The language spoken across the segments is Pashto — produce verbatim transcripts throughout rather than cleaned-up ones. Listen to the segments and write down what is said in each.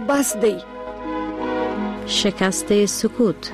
بس دی. شکست سکوت.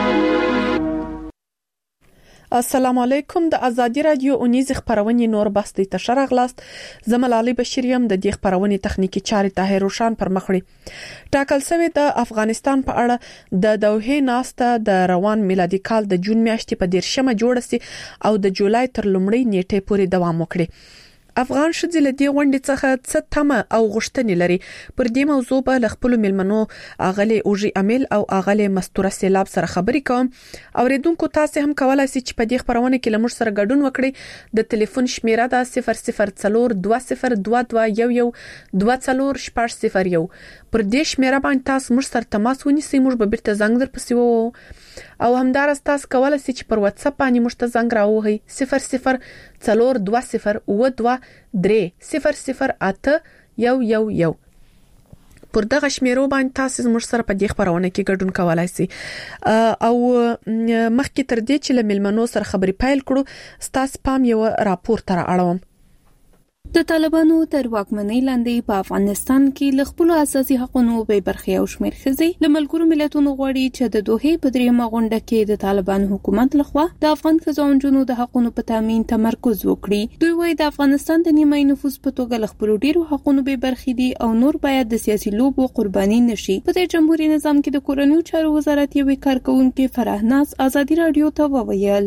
السلام علیکم. د ازادي رادیو اونیز خبرونه نور بسته تشر اغلاست. زملالي بشریم د دې خبرونه تخنیکی چارې طاهر روشان پر مخړي. ټاکل شوی د افغانستان په اړه د دوحه ناسته د روان میلادي کال د جون میاشتې په دیرشمه جوړه سي او د جولای تر لومړۍ نیټې پورې دوام وکړي. افغان شذ له دې غونډې څخه څه تمه او غوښتنې لري. پر دې موضوع به ل خپل ملمنو اغلی اوجي امیل او اغلی مستوره سیلاب سره خبرې کوم. اوریدونکو تاسو هم کولای شئ چې په دې خبرونه کې لمر سره ګډون وکړئ. د ټلیفون شمیره ده صفر صفر څلور دوه صفر دوه دوه یو یو دوه څلور شپږ صفر یو. پر دې شمیره باندې تاسو مر سره تماس ونیسئ. موږ به بیرته زنګ در پسې وو او همدارس تاسو کولای شئ چې پر واتس اپ باندې مشته زنګ راوهئ صفر صفر څلور دوه صفر و دوه درې صفر صفر اته یو یو یو. پر دغه شمیرو باندې تاسو مر سره په دې خبرونه کې ګډون کولای شئ. او مخکې تر دې چې له ملمنو سره خبرې پیل کړو ستاسو پام یو راپور تر اړوم. د طالبانو تر واکمنۍ لاندې په افغانستان کې ل خپل اساسي حقوقو به برخه او شمیر خزي د ملګرو ملتونو غوړي چې د دوحه په دریمه غونډه کې د طالبان حکومت لخوا د افغان ځوانانو د حقوقو په تامین تمرکز وکړي. دوی وايي د افغانستان د نیمه نفوس په توګه ل خپل ډیرو حقوقو به برخه دي او نور باید د سیاسي لوبو قرباني نشي. په جمهوریت نظام کې د کورنیو چارو وزارت یو کارکونکو فرهناز ازادي رادیو ته وویل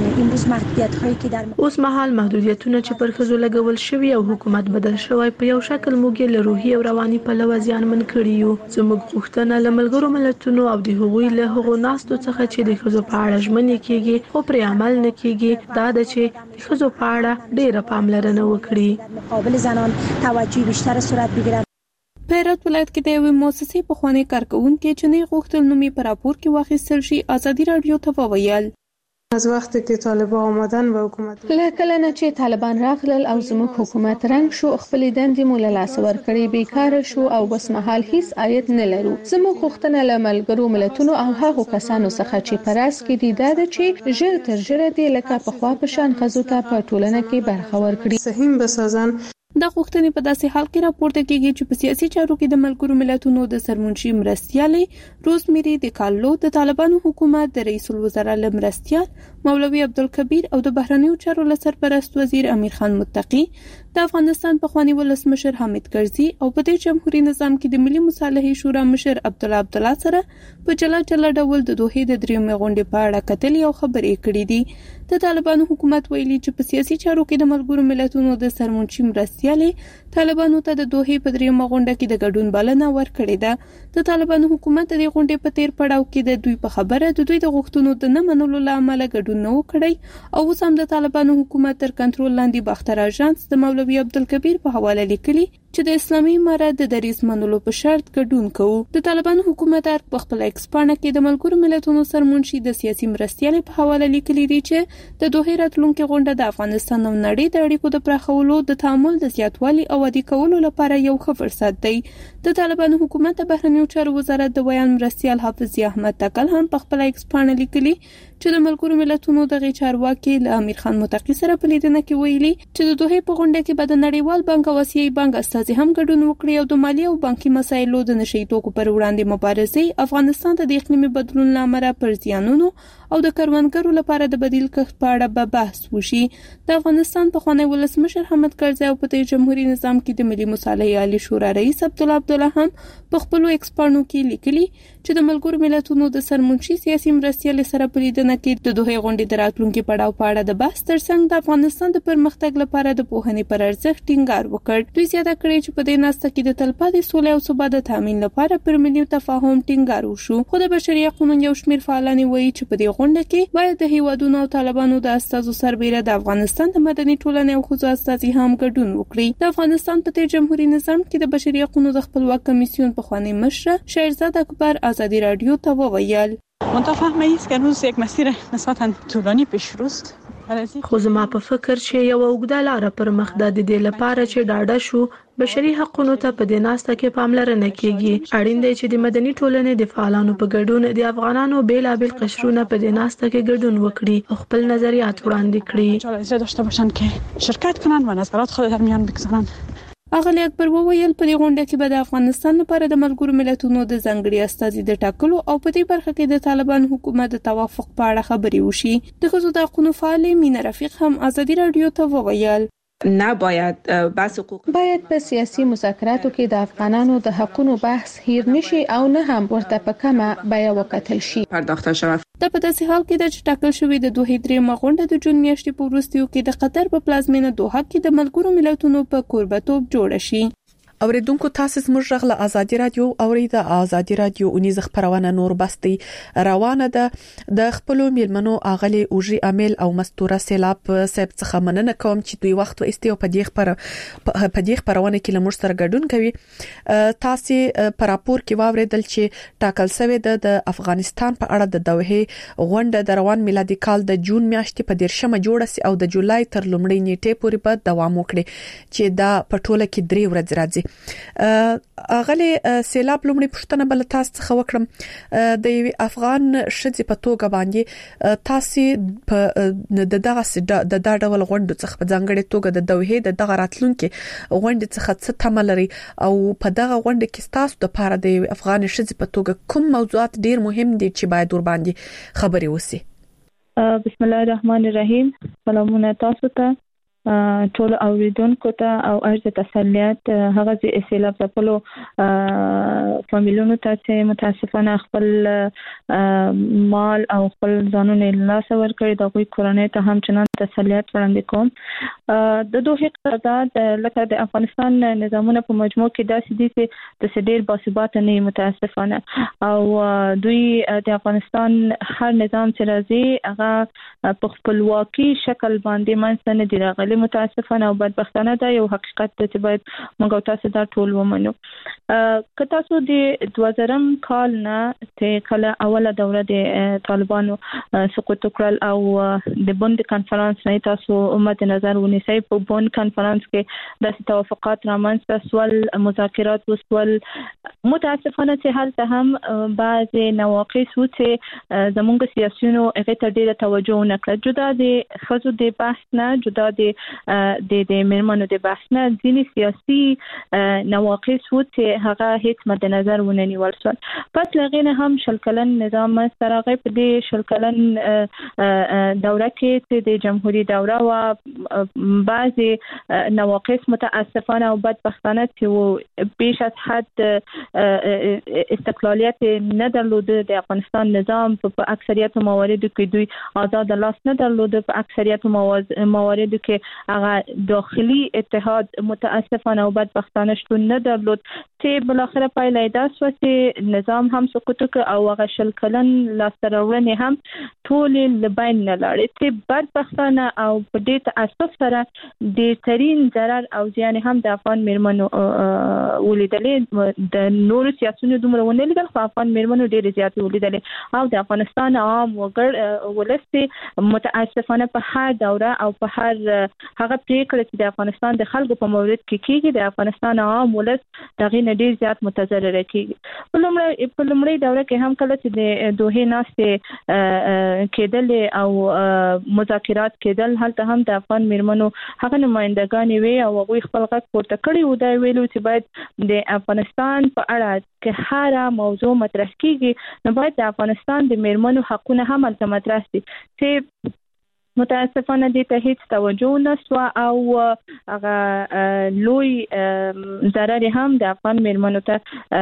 اوس مهال محدودیتونه چې پر خزو لګول شوی او حکومت بدل شوی په یو شکل موږ له روحي او رواني پلوه زیانمن کړي یو. زموږ غوښتنه له ملګرو ملتونو او د هغوی له هغو ناستو څخه چې د خزو په اړه ژمنې کیږي خو پر عمل نه کیږي دا د چې د خزو په اړه ډیره پاملرنه وکړي. مقابل زنان توجه بیشتر صورت بگیرد. په هرات ولایت کې د یوې مؤسسې په خوانی کارکونکو چې نه غوښتل نومي پر راپور کې واخیستل شي ازادي رادیو ته وویل از وقتی که طالبان آمدن و حکومت لکه نه چې طالبان راغلل او زموږ حکومت رنګ شو خپل دندې مول لاس ور کړی بیکار شو او بس مهال هیڅ عاید نه لرو. زموږ غوښتنه له ملګرو ملتونو او هغو کسانو څخه چې پراس کې دي دا چې ژر تر ژره دی لکه په خوا په شان خزو ته په ټولنه کې برخه ورکړي. سهم بسازن. د غوښتنې په داسې حال کې راپورته کیږي چې په سیاسي چارو کې د ملګرو ملتونو د سرمنشي مرستیالي روزمیری د کالو د طالبانو حکومت د رئیس الوزرا لمرستیال مولوی عبدالکبیر او د بهرنیو چارو لسرپرست وزیر امیر خان متقی د افغانستان په خوانی ولسمشر حامد کرزي او په دې جمهوریت نظام کې د ملي مصالحې شورا مشر عبد الله عبد الله سره په جلا جلا ډول د دوحه د دریمه غونډې په اړه کتل او خبرې کړې دي. د طالبانو حکومت ویلي چې په سیاسي چارو کې د ملګرو ملتونو د سرمنشي مرستیالي طالبانو ته د دوحه په دریمه غونډه کې د ګډون بلنه ورکړې ده. د طالبانو حکومت د غونډې په تیر پړاو کې د دوی په خبره د دوی د غوښتنو د نه منلو لامل ګډون نه وکړي او اوس هم د طالبانو حکومت تر کنټرول لاندې باختر اژانس د مولوی عبدالکبیر په حواله لیکلي چې د اسلامي امارت د دریس منلو په شرط ګډون کوي. د طالبانو حکومت په خپل ایکسپانه کې د ملګرو ملتونو سرمنشي د سیاسي مرستیالي په حواله لیکلي دي چې د دوحه راتلونکو غونډه د افغانستان او نړۍ د اړیکو د پراخولو د تعامل د زیاتوالي او عادي کولو لپاره یو ښه فرصت دی. د طالبانو حکومت د بهرنیو چارو وزارت د بیان مرستیال حافظ احمد تکل هم په خپل ایکسپانه لیکلي چې د ملګرو ملتونو د غیچارواکي له امیر خان متقی سره په لیدنه کې ویلي چې د دوحه په غونډه کې به د نړیوال بانک او آسیایي بانک استازي هم ګډون وکړي او د مالی او بانکي مسایلو د نشي توکو پر وړاندې مبارزه افغانستان ته د اقلیمي بدلون لامل پر زیانونو او د کروندګرو لپاره د بدیل کښت په اړه به بحث وشي. د افغانستان په خوانی ولسمشر حامد کرزي او په جمهوریت نظام کې د ملي مصالحې عالی شورا رئیس عبد الله عبد الله هم په خپل ایکسپانو کې لیکلي چې د ملګرو ملتونو د سرمنشي سیاسي مرستیال سره په لیدنه کې د دوحه غونډې د راتلونکو پړاو په اړه د بحث ترڅنګ د افغانستان د پرمختګ لپاره د پوهنې پر ارزښت ټینګار وکړ. دوی زیاته کړې چې په دې ناسته کې د تلپاتې سولې او ثبات د تامین لپاره پر ملي تفاهم ټینګار وشو. خو د بشري حقوقو یو شمېر فعالان وایي چې په دې غونډه کې باید د هیوادونو او طالبانو د استازو سربېره د افغانستان د مدني ټولنې او خصوصي استازي هم ګډون وکړي. د افغانستان په تیر جمهوریت نظام کې د بشري حقوقو د خپلواک کمیسیون په خوانی مشر شهرزاد اکبر ازادي رادیو ته وویل متفهمه است که هنوز یک مسیر نسبتا طولانی پیش روست خو زما په فکر چې یو اوږده لاره پر مخ ده د دې لپاره چې ډاډه شو بشري حقوقو ته په دې ناسته کې پاملرنه کیږي. اړین دی چې د مدني ټولنې د فعالانو په ګډون د افغانانو بیلابل قشرونه په دې ناسته کې ګډون وکړي او خپل نظریات وړاندې کړي. اجازه داشته باشند که شرکت کنند و نظرات خود در میان بگذارند. اغلی اکبر وویل په دې غونډه کې به د افغانستان لپاره د ملګرو ملتونو د ځانګړي استازي د ټاکلو او په دې برخه کې د طالبان حکومت د توافق په اړه خبرې وشي. د ښځو د حقوقو فعال مینه رفیق هم ازادي رادیو ته وویل نباید بحث حقوق باید په سیاسي مذاکراتو کې د افغانانو د حقوقو بحث هیر نشي او نه هم ورته په کمه بیه وکتل شي. پرداخته شوه. د په داسې حال کې د ټاکل شوې د دوه درې غونډه د جون میاشتې په وروستیو کې د قطر په پلازمینه دوحه کې د ملګرو ملتونو په کوربتوب جوړ شي. اوریدونکو تاسو زموږ غږ له ازادي رادیو اورید. ازادي رادیو اونیز خبرونه نور بستي روانه ده د خپل میلمنو اغلی اوجي امیل او مستوره سیلاب سب څخه مننه کوم چې دوی وخت و استیو په دې خبر په دې خبرونه کې لمر سره ګډون کوي. تاسو پر راپور کې واوریدل چې ټاکل شوی د افغانستان په اړه د دوحه غونډه د روان میلادي کال د جون میاشتې په دیرشمه جوړه سي او د جولای تر لومړۍ نیټې پورې به دوام وکړي چې دا په ټوله کې درې ورځې راځي. اغلی سیلاب لومړی پښتنه بل تاسو څخه وکړم د یو افغان شذې په توګه باندې تاسو په د دغه د دا ډول غونډو څخه په ځانګړي توګه د دوحه د دغه راتلونکو غونډې څخه څه تمه لري او په دغه غونډه کې تاسو د پاره د افغان شذې په توګه کوم موضوعات ډیر مهم دي چې باید ور باندې خبري وسی؟ بسم الله الرحمن الرحیم. سلامونه تاسو ته ټول اوریدونکو ته او ارزه تسلیت هغه چې سیلاب ځپلو فامیلونو ته چې متاسفانه خپل مال او خپل ځانونه لاس ورکړي د غوي کورنۍ ته هم چنان تسلیت وړاندې کوم. د دوه قرارداد لکه د افغانستان نظامونه په مجموع کې داسې دي چې د سډیر باثبات نه متاسفانه او دوی د افغانستان هر نظام چې راځي هغه په خپلواکي شکل باندې منځ نه دی راغلی. متاسفانه او بدبختانه دا یو حقیقت دی چې باید موږ تاسو دا ټول ومنو. که تاسو د دوه زره کال نه ته کله اوله دوره د طالبانو سقوط کړل او د بوند کانفرنس نه تاسو مد نظر ونیسئ. په بوند کانفرنس کې د توافقات رامنځته سوال مذاکرات وسول. متاسفانه چې هلته هم بعض نواقص و چې زموږ سیاسيونو هغه ته ډیره توجه نه کړه. جدا د خزو د بحث نه جدا د د د مرمنو د بحث نه ځینی سیاسي نواقص و چې هغه هیڅ مد نظر ونه نیول شو. پس لغینه هم شلکلن نظام سره غي په دې شلکلن دوره کې چې د جمهوریت دوره او بعضی نواقص متاسفانه او بدبختانه چې بیش از حد استقلالیت نه درلوده. د افغانستان نظام په اکثریت مواردو کې دوی آزاد لاس نه درلوده. په اکثریت مواردو کې هغه داخلي اتحاد متاسفانه او بدبختانه شتون نه درلود چې بل اخر پایله دا شو چې نظام هم سقوط او هغه شل کلن لاسترونه هم ټول لبین نه لاړ چې بدبختانه او په دې تاسف سره د ترين ضرر او زیان هم د افغان مرمنو ولیدلې. د نور سیاسيونو دومره ونه لیدل خو افغان مرمنو ډېر زیات ولیدلې او د افغانستان عام وګړ ولست متاسفانه په هر دوره او په هر هغه پریکړه چې د افغانستان د خلکو په مورد کې کیږي د افغانستان عام ولس دغه نه ډیر زیات متضرر کیږي. په لومړی په لومړی دوره کې هم کله چې د دوه ناستې کېدل او مذاکرات کېدل هلته هم د افغان مرمنو هغه نمائندګان وي او هغه خپل غږ پورته کړی و دا ویلو چې باید د افغانستان په اړه که هر موضوع مطرح کیږي نو باید د افغانستان د مرمنو حقونه هم مطرح شي. چې متاسفانه دې ته هیڅ توجه نشو او هغه لوی ضرر هم د افغان مرمنو ته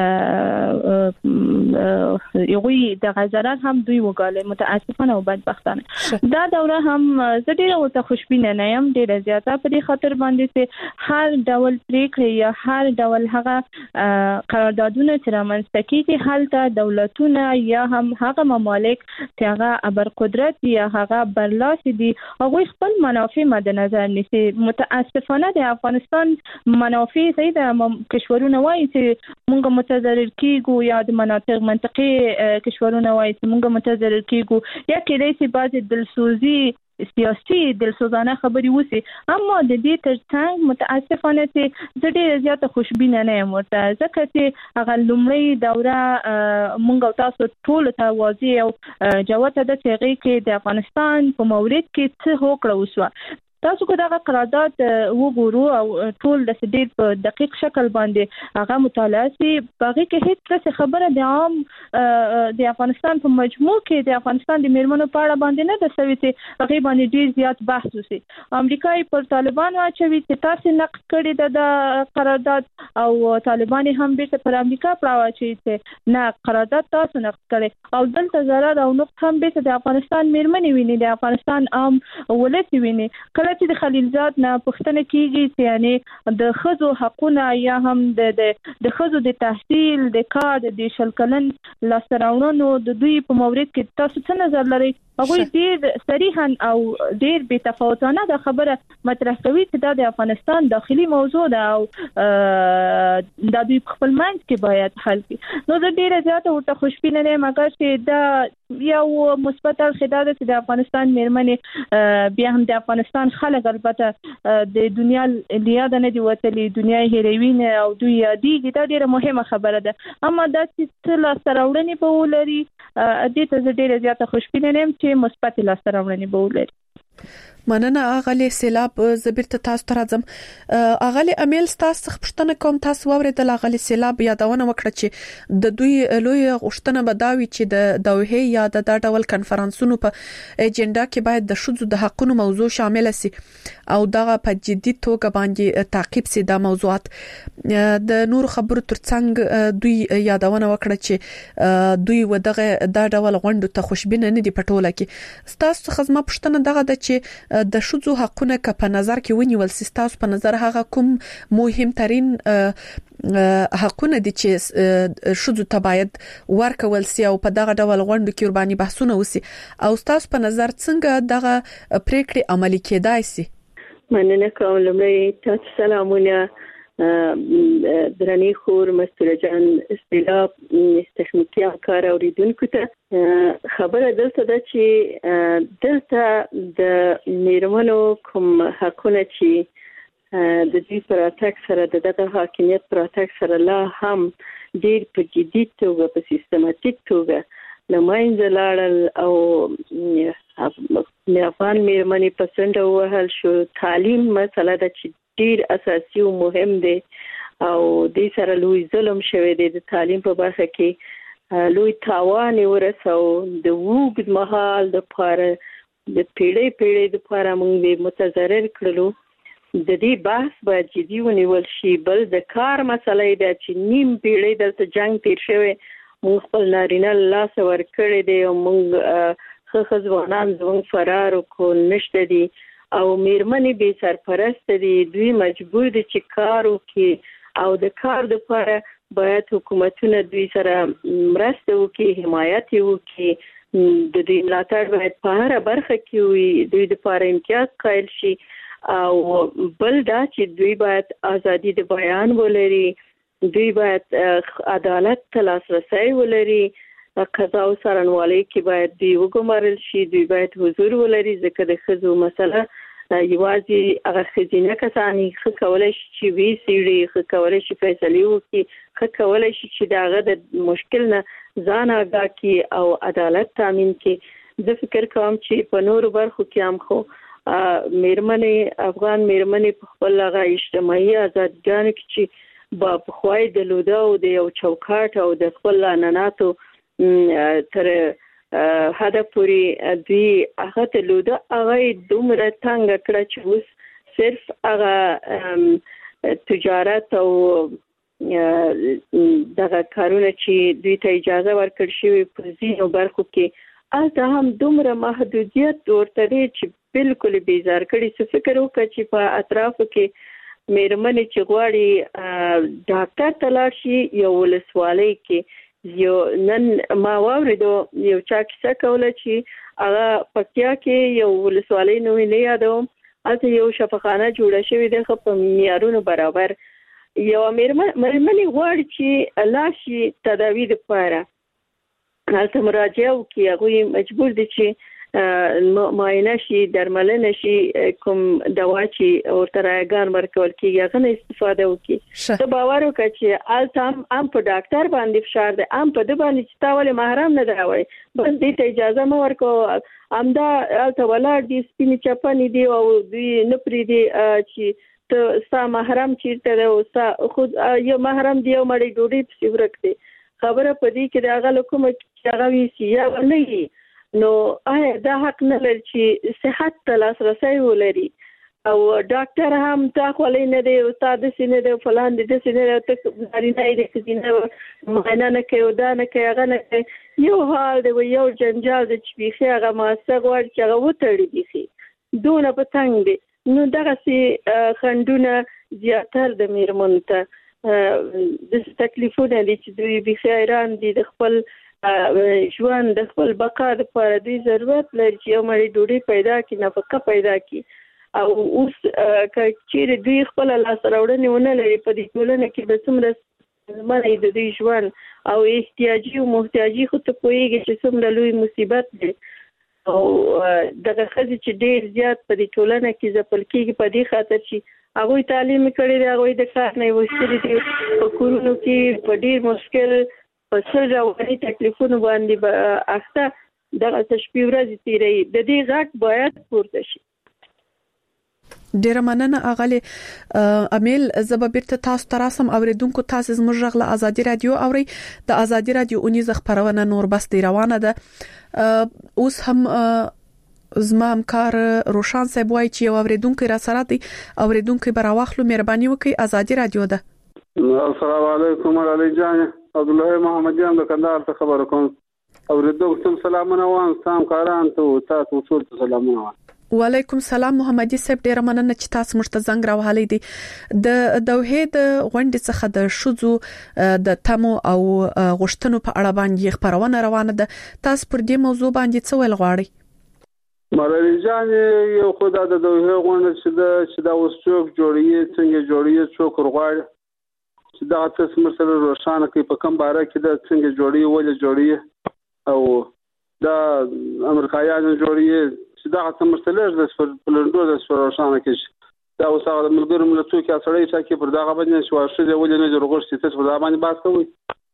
یوي د ضرر هم دوی وګاله متاسفانه او بدبختانه. دا دوره هم زه ډیره ورته خوشبینه نه یم ډیره زیاته په دې خاطر باندې چې هر ډول پریکړه یا هر ډول هغه قراردادونه چې رامنځته کیږي هلته دولتونه یا هم هغه ممالک چې هغه ابرقدرت یا هغه برلاسي هغه خپل منافع مد نظر نیسي. متاسفانه د افغانستان منافع صحیح د کشورونه وایي چې موږ متضرر کیږو یا د مناطق منطقي کشورونه وایي چې موږ متضرر کیږو یا کېدای شي بعض دلسوزي سیاسي دلسوزانه خبري وسی. اما د دې ترڅنګ متاسفانه چې زه ډېر زیاته خوشبینه نه یم ورته ځکه چې هغه لومړی دوره مونږ تاسو ټول ته واضح او جوته د چې کې د افغانستان په مورد کې څه هوکړه وسو. تاسو کو دا قرارداد وګورو او ټول د ډیر په دقیق شکل باندې هغه مطالعه سي باغې کې هیڅ څه خبره د عام د افغانستان په مجموع کې د افغانستان د میرمنو په اړه باندې نه د سوي چې هغه باندې ډیر زیات بحث وسی. امریکا پر طالبان واچوي چې تاسو نقد کړی د قرارداد او طالبان هم بیرته پر امریکا پراوچي چې نه قرارداد تاسو نقد کړی او دلته ضرر او نقص هم بیرته د افغانستان میرمنې ویني د افغانستان عام ولایت ویني. کله چې د خلیلزاد نه پوښتنه کیږي چې یعنی د خزو حقونه یا هم د د خزو د تحصیل د کار د شلکلن لاسراونونو د دوی په مورید کې تاسو څه نظر لرئ؟ هغه ډیر صریحا او ډیر بې تفاوتانه د خبره مطرح کوي چې دا د افغانستان داخلي موضوع ده او د دوی خپل منځ کې باید حل کړي. نو د ډیر زیاته ورته خوشبینه نه مګر چې دا یو مثبت اړخ ده چې د افغانستان میرمنې بیا هم د افغانستان خلک البته د دنیا لیاد نه دی وتلی دنیا هیروي نه او دوی یادېږي دا ډیره مهمه خبره ده. اما دا چې لاسراوړنې به ولري دې ته ډیره زیاته خوشبینه نه چې مثبت لاسراوړنې به ولري. مننه اغلی سیلاب زبیر ته تاسو ته راځم. اغلی امیل تاسو خپشتنه کوم تاسو وریدل اغلی سیلاب یادونه وکړه چې د دوی لوی غوښتنه بداوي چې د دوحه یا د دا ډول کنفرانسونو په اجنډا کې باید د شذو د حقونو موضوع شامل شي او دغه په جدي توګه باندې تعقیب شي د موضوعات. د نور خبرو ترڅنګ دوی یادونه وکړه چې دوی ودغه دا ډول غونډو ته خوشبینه نه دي پټوله کې. تاسو خدمت پښتنه دغه د چې د شذو حقونه که په نظر کې ونیول سي تاسو په نظر هغه کوم مهم ترين حقونه دي چې شذو ته باید ورکول سي او په دغه ډول غونډو کې قرباني بحثونه وسي او تاسو په نظر څنګه دغه پریکړې عملي کېدای سي؟ مننه کوم. لمړی تاسو سلامونه درنی خور مستوره جان استلاب تخنیکی همکار اوریدونکو ته. خبره دلته ده چې دلته د میرمنو کوم حقونه چې د دې پراتک سره د دغه حاکمیت پراتک سره لا هم ډیر په جدي توګه په سیستماتیک توګه لماینځه لاړل او افغان میرمنې په څنډه وهل شو. تعلیم مسله ده چې ډیر اساسي او مهم دی او د سره لوی ظلم شوی دی د تعلیم په برخه کې لوی تاوان ورسو د وګد مهال د پاره د پیړۍ پیړۍ د پاره موږ متضرر کړلو. د دې بحث باید جدي ونیول شي. بل د کار مسلې ده چې نیم پیړۍ دلته جنگ تیر شوی موږ خپل نارینه لاس ورکړی دی او موږ خو ځوانان زموږ فرار کو نشته دي او میرمنې به سرپرست دي. دوی مجبور دي چې کار وکړي او د کار لپاره باید حکومتونه دوی سره مرسته وکړي حمایت وکړي. د دې ملاتړ باید په هر برخه کې وي. دوی لپاره امتیاز قائل شي او بل دا چې دوی باید ازادي د بیان ولري. دوی باید عدالت ته لاسرسی ولري. قضا او څارنوالۍ کې باید دوی وګمارل شي. دوی باید حضور ولري ځکه د ښځو مسله یوازې هغه ښځینه کسان ښه کولی شي چې وی سیړي ښه کولی شي فیصلې وکړي ښه کولی شي چې د هغه د مشکل نه ځان آګاه کړي او عدالت تامین کړي. زه فکر کوم چې په نورو برخو کې هم خو میرمنې افغان میرمنې په خپل هغه اجتماعي ازادګانو کې چې با پخوای د لوده او د یو چوکاټ او د خپل عنعناتو تر هدف پوری دوی هغه ته لوده هغه دومره څنګه کړه چې اوس صرف هغه تجارت او دغه کارونه چې دوی ته اجازه ورکړ شوی په ځینو برخو کې البته هم دومره محدودیت ورته دی چې بالکل بیزار کړي. څه فکر وکړي چې په اطرافو کې میرمنې چې غواړي ډاکټر ته لاړ شي یو ولسوالۍ کې یو نن ما واوریدو یو چا کیسه کوله چې هغه پکتیا کې یو ولسوالۍ نو نه یادوم البته یو شفاخانه جوړه شوې ده په معیارونو برابر. یو میرمنې غواړي چې لاشي تداوی لپاره هلته مراجعه وکړي. هغوی مجبور دي چې معاینه شي درملنه شي کوم دوا چې ورته راګان ورکول کیږي هغه نه استفاده وکړي ته باور وکړه چې التام ام په ډاکټر باندې فشار دی ام په د باندې چې تاول محرم نه دراوي بس دې ته اجازه مو ورکو امدا الته ولر دي سپینې چپنې دی او دوی نه پری دي چې ته ستا محرم چیرته دی او ستا خود یو محرم دی او مړی ډوډۍ پسې ورکړي خبره پدې کې دا هغه کوم چې هغه وی سی یا نه نو آیا دا حق نه لري چې صحت ته لاسرسي ولري او ډاکټر هم تا خولې نه دی استاد سینې دی فلان دي سینې ته نارینه دې کینه معاینه نه کوي دا نه کوي هغه نه کوي یو حال دی یو جنجال د چبيخي هغه ماسه غوړ چې هغه وتړي دي دونه په څنګه دي نو دغه سي خندونه زیاتر د میرمن ته د تکلیفونه دي چې دوی به خیران دي د خپل ژوند د خپل بقا لپاره دوی ضرورت لري چې یو مړی ډوډۍ پیدا کړي نفقه پیدا کړي او اوس چې دوی خپل لاس راوړنې ونه لري په دې ټولنه کې به څومره زمونږ د دوی ژوند او احتیاجي او محتاجي خو ته پوهیږي چې څومره لوی مصیبت دی او دغه ښځې چې ډېر زیات په دې ټولنه کې ځپل کېږي په دې خاطر چې هغوی تعلیم کړی دی هغوی د کار نه وستلي دي په کورونو کې په ډېر مشکل په څه ډول تکلیفونه باندې به اخته دغه تشبیه ورځ تیری د دې غټ باید پورته شي ډیره مننه اغلی امیل زب بیرته تاسو تراسم اوریدونکو تاسو زموږ غل ازادي رادیو اوري د ازادي رادیو اونیز خبرونه نور بس دی روانه ده اوس هم زما همکار روشان صاحب وایي چې یو اوریدونکو را سره دی اوریدونکو براواخلو مهرباني وکړئ ازادي رادیو ده السلام علیکم علی جان عبد الله محمد جان د کندهار څخه خبر کوم اوریدونکو سلامونه وان سلام کاران ته تاسو ټول سلامونه وان وعلیکم السلام محمدي صاحب ډیر مننه چې تاسو مشته زنګ راوهلې دي د دوه د غونډې څخه د شوزو د تمو او غشتنو په اړه باندې خبرونه روانه ده تاسو پر دې موضوع باندې څه ویل غواړئ مرالي جان یو خدای د دوه غونډې چې د چې دا اوس څوک جوړیږي څنګه جوړیږي څوک ورغواړي چې دا تاسو مرسله روښانه کوي په کوم باره کې دا څنګه جوړیږي ولې جوړیږي او دا امریکایانو جوړیږي دا څه مرسله د پلندو د روښانه کې دا اوس هغه ملګرو ملتونو کې اثرې چې پر دغه باندې شو شې ولې نه جوړغور چې تاسو په دا باندې بحث کوئ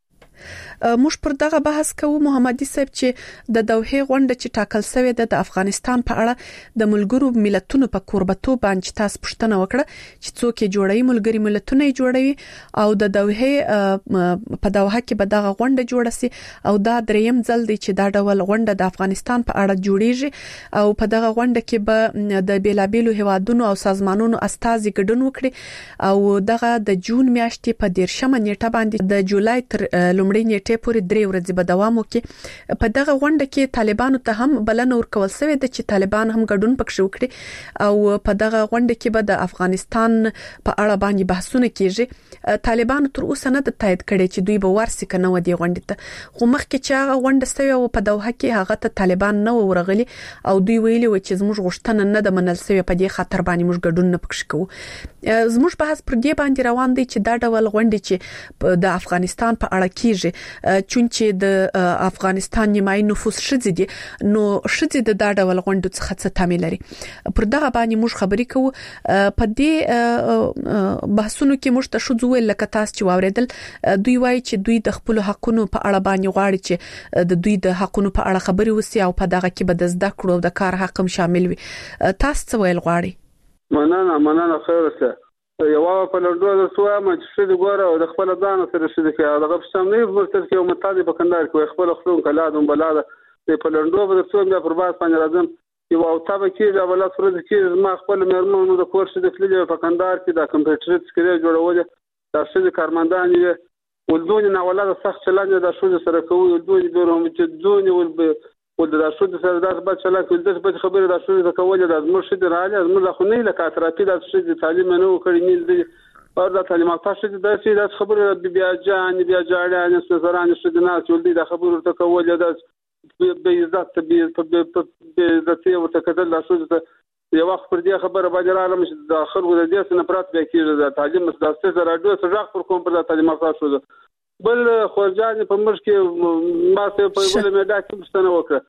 موږ پر دغه بحث کوو محمدي صاحب چې د دوه غونډه چې ټاکل شوې ده د افغانستان په اړه د ملګرو ملتونو په کوربتو باندې تاسو پوښتنه وکړه چې څوک یې جوړوي ملګری ملتونه یې جوړوي او د دوه په دوه کې به دغه غونډه جوړه سي او دا دریم ځل دی چې دا ډول غونډه د افغانستان په اړه جوړیږي او په دغه غونډه کې به د بیلابیلو هوادونو او سازمانونو استازي ګډون وکړي او دغه د جون میاشتې په دیرشمه نیټه باندې د جولای تر لومړۍ نیټه پورې درې ورځې به دوام وکړي په دغه غونډه کې طالبانو ته هم بلنه ورکول شوې ده چې طالبان هم ګډون پکښ وکړي او په دغه غونډه کې به د افغانستان په اړه باندې بحثونه کیږي طالبانو تر اوسه نه د تایید کړي چې دوی به ورسي کنه ودی غونډه ته خو مخکې چې هغه غونډه شوې او په دوه کې هغه ته طالبان نه ورغلي او دوی ویلي و چې زموږ غوښتنه نه د منل شوې په دې خاطر باندې موږ ګډون نه پکښ کوو زموږ بحث پر دې باندې روان دی چې دا ډول غونډه چې د افغانستان په اړه کیږي چونچې د افغانستان نیمایي نفوس شذ دي نو شذ د دا ډول غونډو څخه څه تامل لري پر دغه باندې موږ خبرې کوو په دې بحثونو کې موږ ته شذ ویل لکه تاسو چې واوریدل دوی وایي چې دوی د خپل حقونو په اړه باندې غواړي چې د دوی د حقونو په اړه خبرې وسی او په دغه کې به د زده کړو او د کار حق هم شامل وي تاسو څه ویل غواړئ مننه مننه خیر شه یو په لندو د سوه ما چې د ګوره او د خپل ځان سره شې کې دغه سمې ورته کې یو متادي په کندهار کې خپل خپلون کلادم بلاده په لندو د سوه بیا پر باس باندې راځم یو او تابه کې دا ولا سره کې ما خپل مرمنو د کورس د فلې په کندهار کې د کمپیوټر سکرین جوړول دا څه کارمندان یې ولدون نه ولا سخت چلنج دا شو سره کوي ولدون بیرهم چې دون ول ول دا شو سره دا به چلا کول د به خبره دا شو د کول د مرشد راځي موږ خو نه لکه ترافي د شې تعلیم نه وکړي نه او دا تعلیمات شې د شې د خبره بیا ځان بیا ځاړي نه سره شې نه چې د خبره ته کول د به عزت به به عزت او تکدل لا شو یو وخت پر دې خبره باندې راغلم چې د خلکو د دې سره پرات به کېږي د تعلیم مستاسه سره راډیو سره پر کوم پر تعلیمات شو بل خورجان په مرش کې ما څه په بل میډا کې ستنه وکړه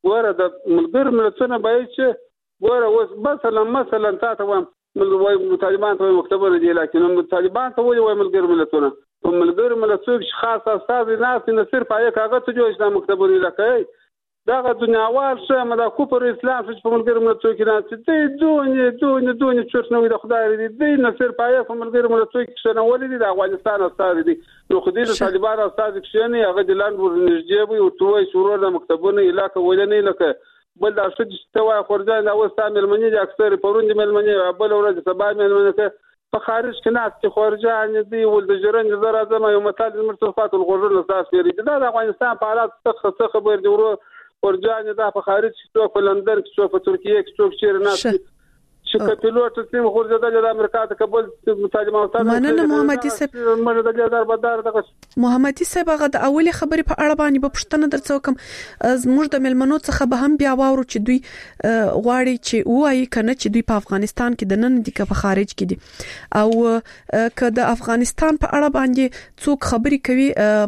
ګوره د ملګر ملتونه باید چې ګوره اوس مثلا مثلا تاسو وایم ملګر طالبان ته مکتبونه دي لکه طالبان ته وایي ملګر ملتونه په ملګر ملتونه خاص استاد نه نه صرف آیا کاغذ ته جوړ اسلام مکتبونه لکه دغه دنیاوال شه مدا کوپر اسلام چې په ملګر ملتونه کې راځي د دونی دونی دونی څه نو د خدای دې دې نه صرف آیا په ملګر ملتونه کې نه ولې د افغانستان استاد دي نو خو دې طالبان استاد کې نه هغه د لاند ورنږدې وي او توي شروع د مکتبونه علاقه ولنې لکه بل دا څه چې توا خورځان دا اوس تامل منی د اکثر پروند مل منی بل ورځ سبا مل منی په خارج کې ناس چې خورځان دي ول د جرن زرا زما یو مثال مرتفعات الغرور اساس لري دا د افغانستان په حالات څخه خبر دی ورو خورځان دا په خارج کې څو په لندن کې څو په ترکیه کې څو چیر ناس چې په پیلوټ سیم خورځدا د امریکا ته قبول متاجمات مننه محمدي صاحب مړه د جزار بدار دغه محمدي صاحب هغه د اولي خبرې په اړه باندې په پښتنه درڅو کوم زموږ د ملمنو څخه به هم بیا واورو چې دوی غواړي چې وایي کنه چې دوی په افغانستان کې د نن دي که په خارج کې دي او که د افغانستان په اړه باندې څوک خبرې کوي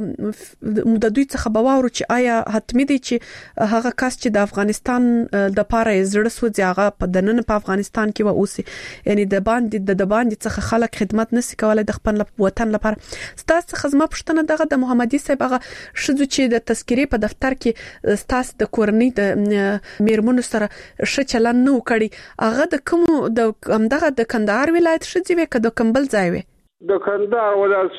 د دوی څخه به واورو چې آیا حتمی دي چې هغه کس چې د افغانستان د پاره زړه سوځي هغه په د نن په افغانستان کې و اوسي یعنی د باندې د باندې څخه خلک خدمت نشي کولای د خپل وطن لپاره ستاسو خدمت پښتنه دغه د محمدي صاحب هغه شذو چې د تذکرې په دفتر کې ستاسو د کورنۍ د میرمنو سره ش چلن نو کړي هغه د کوم د همدغه د کندهار ولایت شذې وکړه د کمبل ځای وي د کندهار ولایت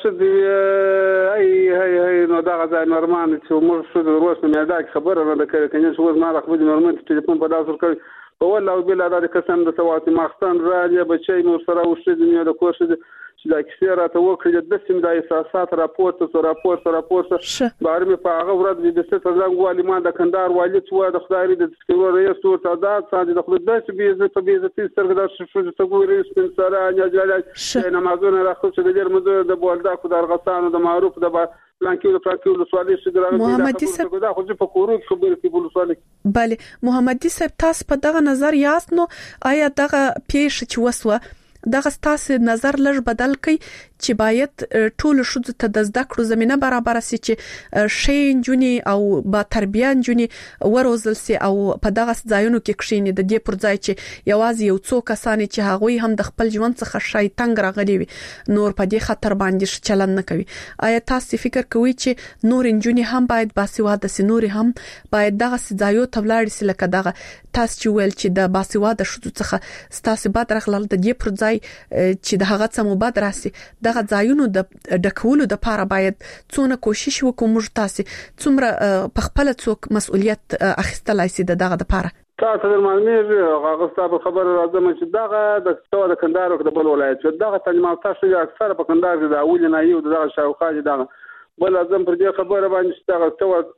شذې ای هي هي نو دغه ځای نورمان چې موږ شذ روښنه مې دا خبره نه کړې کنه چې وز ما راخو د نورمان ټلیفون په لاسو کړی والله بلا د قسم د سوات ماختن راځي بچي مو سره وشد دنیا د کورس چې دا کیسه راته وکړه د سیم د احساسات راپورت سره راپورت سره راپورت بارمه په هغه ورځ د ست ځنګ والی ما د کندهار والی څو د خدای د تسکرو رئیس او تعداد ساده د خپل داسې بیزه په بیزه تي سره د شو د ګوري سپین سره یا جلال نمازونه راخو چې د جرمزو د بولدا کو د غسانو د معروف د پلانکیو پلانکیو لسوالي شګرا محمدي صاحب دا خو په کورو خبرې کې بولسوالي bale محمدي صاحب تاسو په دغه نظر یاست نو آیا دغه پیښ چې وسوه دغه تاسو نظر لږ بدل کړي چې باید ټول شوز ته د زده کړو زمينه برابر سي چې شین جونی او با تربیان جونی وروزل سي او په دغه ځایونو کې کښینی د دې پر ځای چې یوازې یو څو کسان چې هغوی هم د خپل ژوند څخه شای تنگ راغلي وي نور په دې خطر باندې چلن نه کوي آیا تاسو فکر کوئ چې نور انجونی هم باید باسواده سي نور هم باید دغه ځایو ته ولاړ سي لکه دغه تاسو چې ویل چې د باسواده شوز څخه ستاسو بعد راغلل د دې پر ځای چې د هغه څه مباد راسي دغه ځایونو د ډکولو د لپاره باید څونه کوشش وکړو موږ تاسو څومره په خپل څوک مسؤلیت اخیستلای سي دغه لپاره تاسو د معلومات هغه ستاسو خبر راځم چې دغه د څو د کندهار او د بل ولایت دغه تعلیمات تاسو اکثر په کندهار کې د اول نه یو دغه شاوخوا دغه بل اعظم پر دې خبره باندې دغه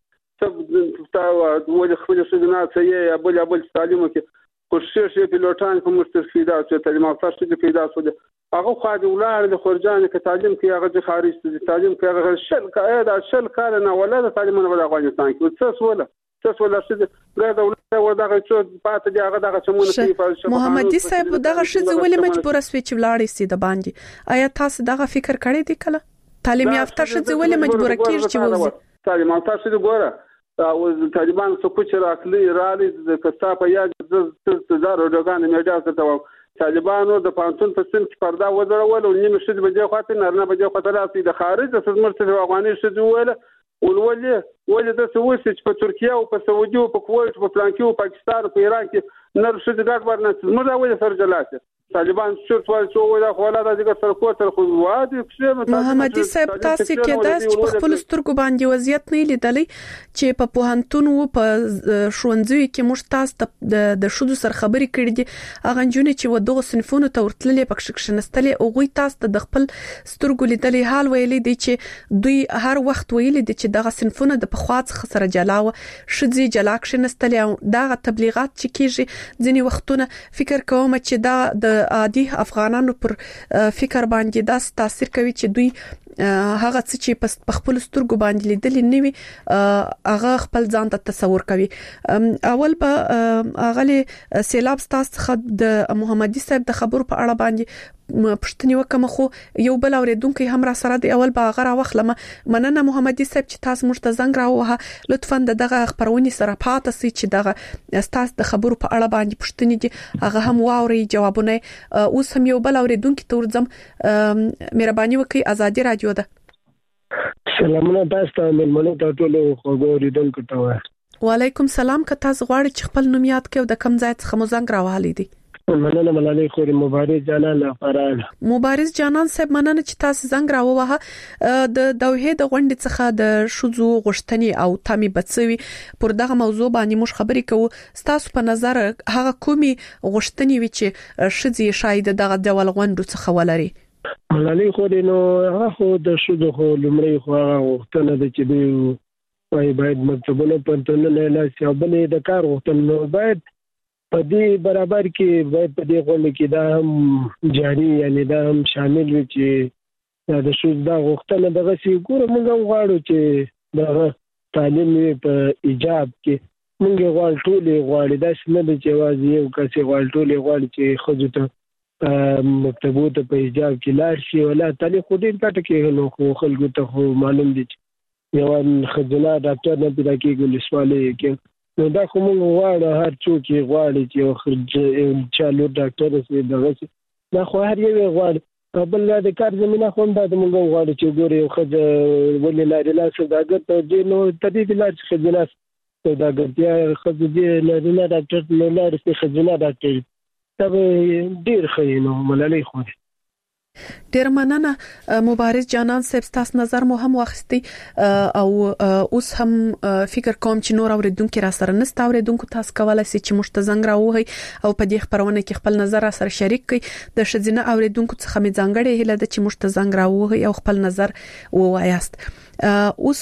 څو تاسو ولې خپل شګنات یې بل بل تعلیم کې کوشش یې پیلوټان په مستفیدا چې تعلیمات تاسو کې پیدا شول هغه خو د ولار د خرجان کې تعلیم کې هغه د خارج د تعلیم کې هغه شل قاعده شل کار نه ولا د تعلیمونه په افغانستان کې څه ولا څه ولا چې د دولت و دغه څو پات دي هغه دغه چمونه کې محمدي صاحب دغه شې ولې مجبور اسوي چې ولاړې سي د باندې آیا تاسو دغه فکر کړی دی کله تعلیم یافته شې ولې مجبور کیږي چې وځي تعلیم تاسو د ګوره او طالبان څو کوچ راکلي رالي د کستا په یاد د زارو دغان میډیا ته طالبانو د پانتون په سن کې پردا وزرول او نیمه شې بجې خاطر نرنه بجې خاطر راځي د خارج د سمرته افغاني شې ویل ولولې ولې د سويس چې په ترکیه او په سعودي او په کویت په فلانکي او پاکستان او په ایران کې نر شې د ګډ ورنه موږ دا ولې سره جلاته طالبان شرط وایي چې ولا خو لا دغه سره کوتل خو وادي محمدي صاحب تاسو کې داس چې په خپل سترګو باندې وضعیت نه لیدلې چې په پوهنتون او په شونځوي کې موږ تاسو د شودو سره خبرې کړې دي اغه جونې چې ودغه صنفونو ته ورتللې پکښ شنستلې او غوي تاسو د خپل سترګو لیدلې حال ویلې دي چې دوی هر وخت ویلې دي چې دغه صنفونه د پخواڅ خسر جلاوه شذي جلاک شنستلې او دغه تبلیغات چې کیږي ځینی وختونه فکر کوم چې دا د عادي افغانانو پر فکر باندې داس تاثیر کوي چې دوی هغه څه چې په خپل سترګو باندې لیدل نه وي هغه خپل ځان ته تصور کوي. اول به هغه سیلاب ستاسو څخه د محمدي صاحب د خبرو په اړه باندې پښتني وکم خو یو بل اوریدونکو هم را سره دی. اول به غره واخلم. مننه محمدي صاحب چې تاسو موږ ته زنګ راووه. لطفا دغه خبرونه سره پاتې سي چې دغه تاسو د خبرو په اړه باندې پښتني دي هغه هم واوري جوابونه. اوس هم یو بل اوریدونکو ته ورځم. مهرباني وکړئ ازادي رادیو ده. سلامونه تاسو ته ملمنو ته ټول خو اوریدونکو ته. وعلیکم سلام. که تاسو غواړئ چې خپل نوم یاد کړئ او د کوم ځای څخه مو زنګ راوهلی دي؟ مننه ملالۍ خوري. مبارز جانان لپاره مبارز جانان صاحب مننه چې تاسو زنګ راووه. د دوحې د غونډې څخه د شوزو غشتنی او تامي بڅوي پر دغه موضوع باندې موږ خبرې کوو. تاسو په نظر هغه کومي غشتنی وي چې شذي شاید دغه ډول غونډو څخه ولري؟ ملالۍ خوري نو هغه خو د شوزو خو لمړی خو هغه وختونه د چې دی وای باید مکتبونه پنځونه نه لاسي او بلې د کار وختونه باید په دې برابر کې باید په دې غونډه کې دا هم جاری یعنی دا هم شامل وي چې د شوز دا غوښتنه دغه سي ګوره موږ غواړو چې د تعلیم په ایجاب کې موږ غواړو ټول غواړو دا څنګه د جواز یو کسي غواړو ټول غواړو چې خځو ته مکتبو ته په ایجاب کې لاړ شي ولا تعلیم خو دې پټ کې نو خو خلکو ته خو معلوم دي یو خځله ډاکټر نه پیدا کېږي لسواله کې نو دا کوم غواړي هر څوک غواړي چې خرج چالو ډاکټر سي دغه دا خو هر یو غواړي بل د کار زمينه خو دا موږ غواړو چې ګوري یو خرج ولې لاري لا سوداګر ته دې نو تدې لار خرجنا سوداګر دې خرج دې لاري ډاکټر نو لاري خرجنا ډاکټر تبه ډیر خینو ملالۍ خو ډیر مننه مبارز جانان صاحب. تاسو نظر مو هم واخستي او اوس هم فکر کوم چې نور اوریدونکو را سره نست اوریدونکو تاسو کولای شئ چې مشتزنګ راوهي او په دې خبرونه کې خپل نظر را سره شریک کړئ. د شذینه اوریدونکو څخه می ځانګړې هله د چې مشتزنګ راوهي او خپل نظر ووایاست. اوس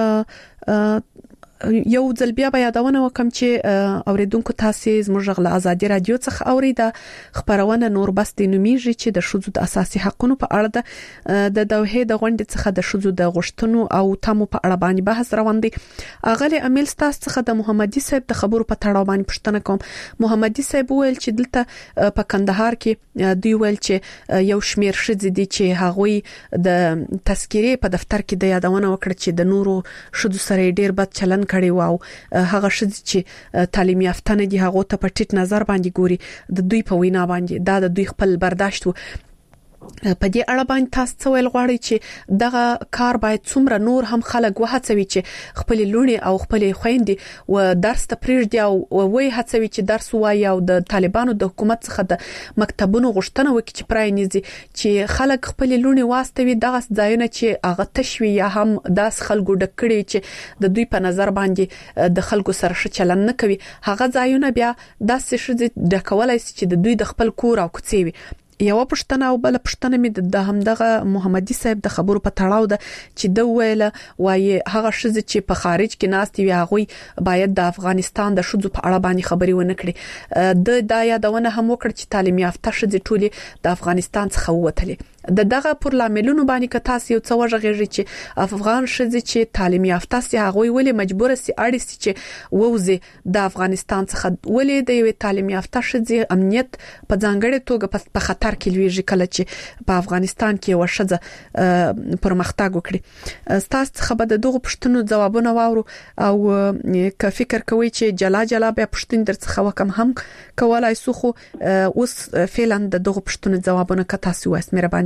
هم یو ځل بیا به یادونه وکم چې اوریدونکو تاسو زموږ غل ازادي رادیو څخه اوریدا خبرونه نور بس د نومیږي چې د شذو د اساسي حقوقو په اړه د دوحې د غونډې څخه د شذو د غشتنو او تمو په اړه باندې بحث روان دي. اغلی امیل تاسو څخه د محمدي صاحب د خبرو په تړاو باندې پوښتنه کوم. محمدي صاحب ویل چې دلته په کندهار کې دوی ویل چې یو شمیر شذې دي چې هغوی د تذکيره په دفتر کې د یادونه وکړه چې د نورو شذو سره ډیر بد چلن کړي واو هغه شذ چې تعلیم یافته نه دي هغه ته په ټیټ نظر باندې ګوري د دوی په وینا باندې دا د دوی خپل برداشت وو. په دې اړه باندې تاسو څه ویل غواړئ چې دغه کار باید څومره نور هم خلک وهڅوي چې خپل لونی او خپل خويندې و درس ته پریږدي او وای هڅوي چې درس وایي او د طالبانو د حکومت څخه د مکتبونو غوښتنه وکړي چې پراینځي چې خلک خپل لونی واستوي دغه ځایونه چې هغه تشوي یا هم داس خلکو ډکړي چې د دوی په نظر باندې د خلکو سره ښه چلن نه کوي هغه ځایونه بیا داسې شې د کولای چې د دوی د خپل کور او کوڅې وي. یو پښتنه او بل پښتنه مې د همدغه محمدي صاحب د خبرو په تړاو ده چې د ویله وایي هغه شذ چې په خارج کې ناستي وي هغه باید د افغانستان د شذ په اړه باندې خبري ونه کړي. د دا یادونه هم وکړه چې تعلیم یافته شذ ټولي د افغانستان څخه ووتلي. د دغه پر لاملونو باندې که تاسو یو څه وژغږی چې افغان شذ چې تعلیم یافته سي هغه ولې مجبور سي اړ سي چې ووزي د افغانستان څخه ولې د یو تعلیم یافته شذ امنیت په ځانګړي توګه په خطر کې لویږي کله چې په افغانستان کې وشزه پرمختګ وکړي. تاسو څخه به د دغه پښتنو جوابونه واورو او که فکر کوئ چې جلا جلا به پښتون درڅخه وکم هم کولای سو خو اوس فعلا د دغه پښتنو جوابونه که تاسو وایست مهرباني.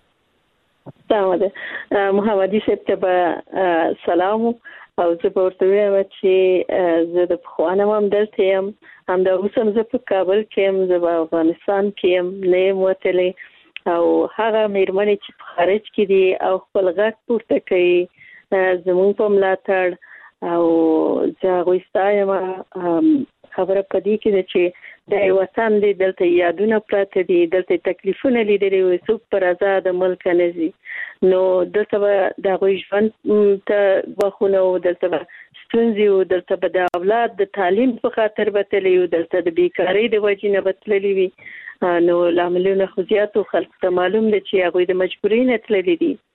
سلام ده محمدي صاحب ته سلام او زه په ورته وایم چې زه د خوانم هم دلته يم هم د اوسم زه په کابل کې يم زه په افغانستان کې يم نه موتلې او هغه مېرمنې چې په خارج کې دي او خپل غږ پورته کوي زموږ په ملاتړ او زه غوښتایم خبره پدې کې چې د وطن دی دلته یادونه پراته دي دلته تکلیفونه لیدلي وي څوک پر آزاد ملک نه زی نو دلته د ژوند ته وخونه او دلته ستونزې او دلته د اولاد د تعلیم په خاطر بتلې او دلته د بیکاری د وجې نه بتلې وي نو لاملونه خو زیاتو خلک ته معلوم دي چې هغه د مجبورین تللي دي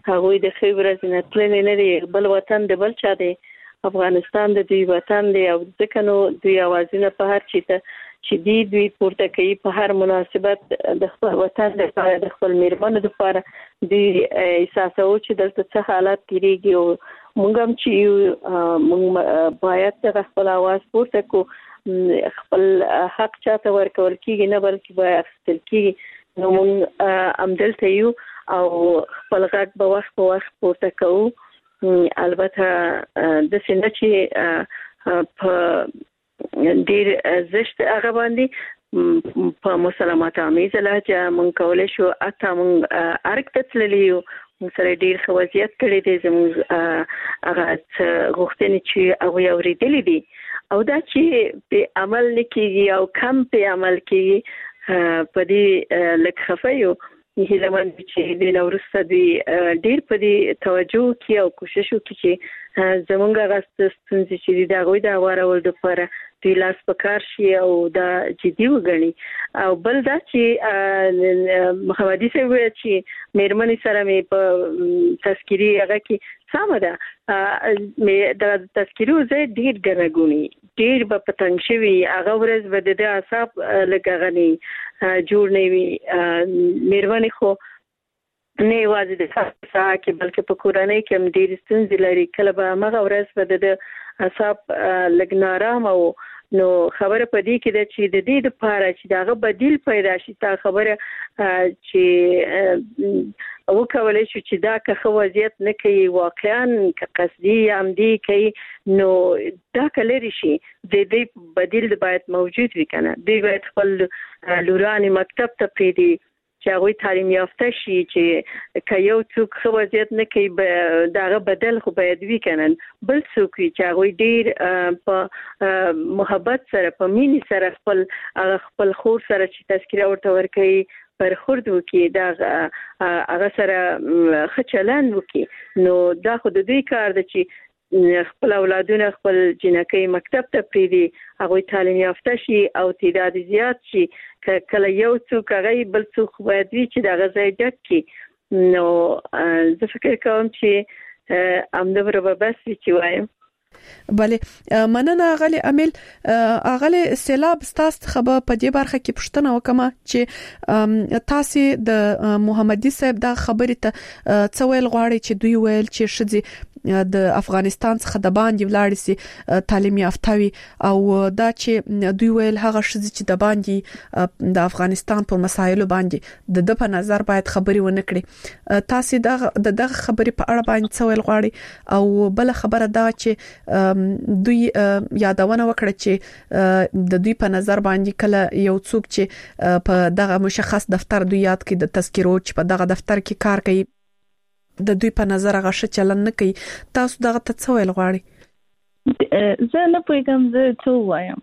هغه د خبرز نه تللی نه دی، بل وطن د بل چا دی، افغانستان د دوی وطن دی، او ځکه نو دوی اوازونه په هر چی ته چې دی دوی پورته کوي په هر مناسبت د خپل وطن د لپاره د خپل میرمنو لپاره دوی احساسو چې دلته څه حالات کیږي، او موږ هم چې موږ باید د خپل आवाज پورته کو، خپل حق چاته ورکول کیږي نه بلکې باید اخیستل کیږي، نو موږ هم دلته یو او خپل غږ په وخت په وخت پورته کوو. البته د سینه چې په ډیر زشت هغه باندې په مسلمات امیزه لهجه مونږ کولای شو اته مونږ ارګ ته تللی یو، مونږ سره ډیر ښه وضعیت کړی دی، زموږ هغه غوښتنې چې هغوی اورېدلې دي او دا چې په عمل نه کېږي او کم په عمل کېږي په دې لږ خفه یو. هیله من چې د نورسته دوی ډیر په دې توجه کوي او کوشش وکړي چې زمونږ هغه ستونزې چې دي د هغوی د هوارولو دپاره دوی لاس په کار شي او دا جدي وګڼي. او بل دا چې محمدي صاحب وویل چې میرمنې سره مې په تذکیري هغه کې سمه ده، د تذکیري ځای ډېر ګڼه ګوڼې ډېر به په تنګ شوي، هغه ورځ به د ده اعصاب لږ هغه نه جوړ نه وي. میرمنې خو نه یوازې د سهار کې بلکې په کورنۍ کې هم ډېرې ستونزې لري، کله به همغه ورځ به د ده اعصاب لږ نارامه و. نو خبره په دې کې ده چې د دې لپاره چې دغه بدیل پیدا شي، تا خبره چې وکولای شو چې دا که ښه وضعیت نه کوي واقعا که قصدي عمدي کوي نو دا که لرې شي، د دې بدیل باید موجود وي که نه. دوی باید خپل لورانې مکتب ته پرېږدي چې هغوی تعلیم یافته شي، چې که یو څوک ښه وضعیت نه کوي دغه بدل خو باید وي که نه، بل څوک وي چې هغوی ډېر په محبت سره په مینې سره خپل هغه خپل خور سره چې تذکیره ورته ورکوي برخورد وکړي، دا هغه سره ښه چلند وکړي. نو دا خو د دوی کار ده چې خپل اولادونه خپل جنکۍ مکتب ته پرېږدي، هغوی تعلیم یافته شي او تعداد زیات شي. که کله یو څوک هغه بل څوک باید وي چې دغه ځای ډک کړي. نو زه فکر کوم چې همدومره به بس وي چې وایم. بله مننه اغلی امیل. اغلی سیلاب ستاسو خبر په دې برخه کې پوښتنه وکم چې تاسو د محمدي صاحب دا خبرې ته څه ویل غواړي چې دوی ویل چې شذې د افغانستان څخه د باندې ولاړ سي تعلیم یافته وي، او دا چې دوی ویل هغه شذې چې د باندې د افغانستان په مسایلو باندې د د په نظر باید خبرې ونه کړي. تاسو د دغه خبرې په اړه باندې څه ویل غواړي؟ او بل خبره دا چې دوی یادونه وکړه چې د دوی په نظر باندې کله یو څوک چې په دغه مشخص دفتر دوی یاد کړي د تذکیرو چې په دغه دفتر کې کار کوي د دوی په نظر هغه ښه چلند نه کوي، تاسو دغه ته څه ویل غواړئ؟ زه نه پوهیږم زه څه وایم،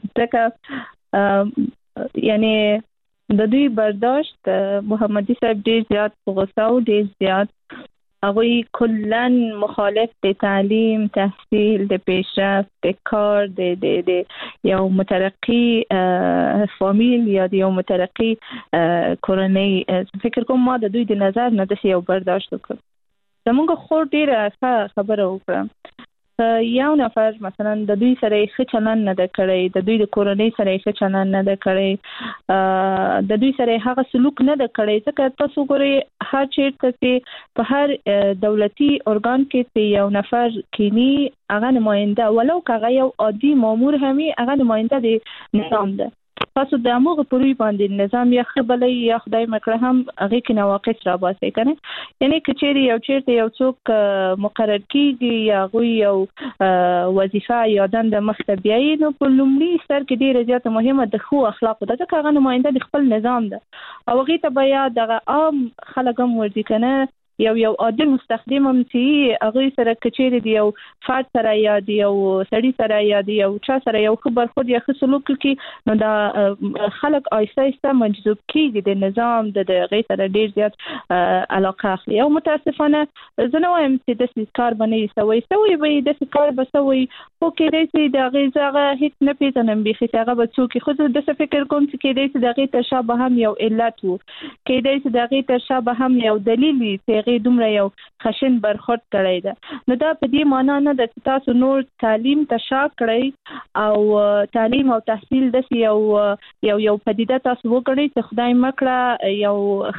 ځکه یعنی د دوی برداشت محمدي صاحب ډیر زیات په غوسه او ډیر زیات هغوی کلن مخالف د تعلیم، تحصیل، د پیشرفت، د کار، د د د یو مترقی فامیل یا د یو مترقی کورنۍ. فکر کوم ما د دوی د نظر نه د یو برداشت وکړ. زموږ خور ډیره خبره وکړه، یو نفر مثلا د دوی سره ښه چلند نه ده کړی، د دوی د کورنۍ سره ښه چلند نه ده کړی، د دوی سره هغه سلوک نه ده کړی. ځکه تاسو ګورئ هر چیرته چې په هر دولتي ارګان کې چې یو نفر کینی هغه نماینده ولو که هغه یو عادي مامور همي هغه نماینده د نظام ده. تاسو د اموغه پروي باندې نظام یا خبلې یا خدای مکړه هم هغه کې نواقص را باسي کنه. یعنی کچېری یو چیرته یو څوک مقرر کیږي یا غوي یو وظیفه یا دنده مختبیای نو په لومړي سر کې ډیره زیاته مهمه د خو اخلاق د ځکه هغه نماینده د خپل نظام ده او هغه ته بیا دغه عام خلک هم ورځي کنه یو یو عادل مستخدم هم چې هغه سره کچېری دی یو فرد سره یا دی یو سړی سره یا دی یو چا سره یو خبر خود یا خصلوک کی نو دا خلک آیسته آیسته مجذوب کیږي د نظام د غیر سره ډیر زیات علاقه اخلي. او متاسفانه زه نو وایم چې د کار باندې سوي سوي به د کار به سوي خو کې دې د غیزغه هیڅ نه پیژنم به هغه به څوک خو د فکر کوم چې کې دې د غیر تشابه هم یو علت وو، کې دې د غیر تشابه هم یو دلیل وي چې هغه دومره یو خشن برخورد کړی ده. نو دا په دې معنی نه ده چې تاسو نور تعلیم ته شا کړی او تعلیم او تحصیل د یو یو یو پدیده تاسو وګڼئ چې خدای مکړه یو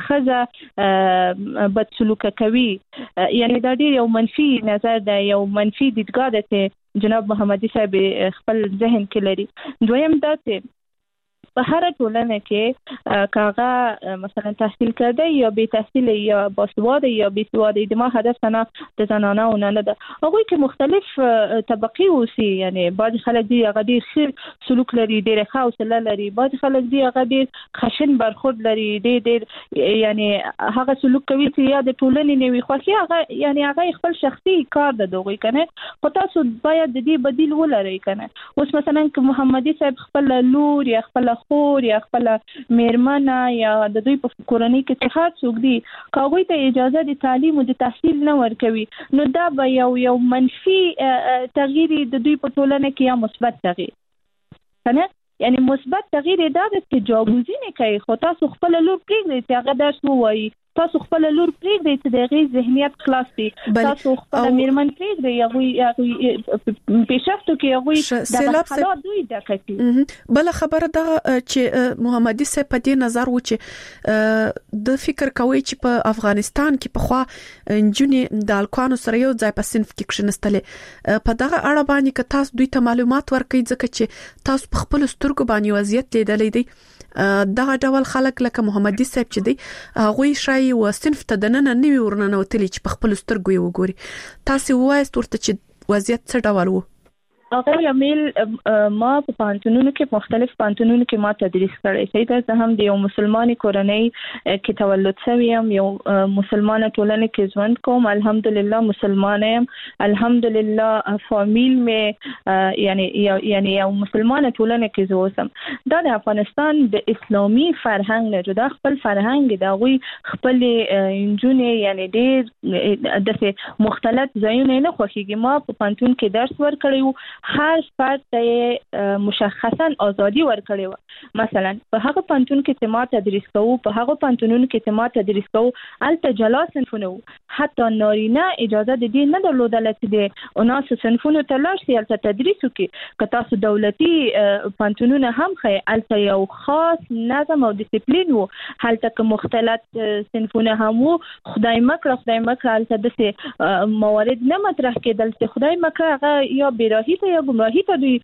خزه بد سلوک کوي، یعنی دا ډیر یو منفي نظر ده، یو منفي دیدګاه ده چې جناب محمدي صاحب خپل ذهن کې لري. دویم دا چې په هر ټولنه کې کاغه مثلا تحصیل کرده یا بی تحصیل یا باسواده یا بی سواده، د ما هدف نه د زنانه او نه ده. هغوی کې مختلف طبقي اوسي، یعنی بعض خلک دی هغه ډیر ښه سلوک لري، ډیر ښه حوصله لري، بعض خلک دی هغه ډیر خشن برخورد لري، ډیر ډیر یعنی هغه سلوک کوي چې یا د ټولنې نه وي خوښي، هغه یعنی هغه خپل شخصي کار ده دوی کنه. خو تاسو باید د دې بدیل ولرئ کنه. اوس مثلا ک محمدي صاحب خپل لور یا خپل خور یا خپل میرمنه یا د دوی په کورنۍ کې څه خاص څوک دي کاوی ته اجازه د تعلیم او د تحصیل نه ورکوي، نو دا به یو یو منفي تغییر د دوی په ټولنه کې یا مثبت تغییر کنه. یعنی مثبت تغییر دا د تجاوزي نه کوي، خو تاسو خپل لور پرېږدئ چې هغه درس ووایي، تاسو خپل لور پرېږدئ چې د هغې ذهنیت خلاص دي، تاسو خپل میرمن پرېږدئ هغوی پیشرفتو کې هغوی دغه حالات دوی ډکه کړي. بله خبره دغه چې محمدي صاحب په دې نظر و چې د فکر کوي چې په افغانستان کې پخوا نجونې د هلکانو سره یو ځای په صنف کې کښېنستلې، په دغه اړه باندې که تاسو دوی ته معلومات ورکړئ ځکه چې تاسو په خپلو سترګو باندې وضعیت لیدلی دی، دغه ډول خلک لکه محمدي صاحب چې دی هغوی شایي و صنف ته دننه نوی ورننوتلی چې په خپل سترګو یې وګوري. تاسو وایست ورته چې وضعیت څه ډول وو؟ هغه یمیل ما په پانتونونو کې مختلف پانتونونو کې ما تدریس کړی، صحیح ده. زه هم د یو مسلمانې کورنۍ کې تولد شوی یم، یو مسلمانه ټولنه کې ژوند کوم، الحمدلله مسلمانه یم، الحمدلله فامیل مې یعنی یعنی یو مسلمانه ټولنه کې زه اوسم. دا د افغانستان د اسلامي فرهنګ نه جدا خپل فرهنګ دی، هغوی خپل نجونې یعنی ډېر داسې مختلف ځایونه نه خوښېږي. ما په پانتون کې درس ورکړی و، هر فرد ته مشخصا ازادي ورکړې و. مثلا په هغه پانتون کې چې ما تدریس کوو، په هغه پانتونونو کې چې ما تدریس کوو الته جلا صنفونه وو، حتی نارینه اجازه د دې نه درلودله چې د اناسو صنفونو ته لاړ شي الته تدریس وکړي. که تاسو دولتي پانتونونه هم ښیئ الته یو خاص نظم او ډیسپلین وو، هلته که مختلف صنفونه هم وو، خدای مکړه خدای مکړه هلته داسې موارد نه مطرح کېدل چې خدای مکړه هغه یا بیراهي ته یا گمراهی ته دوی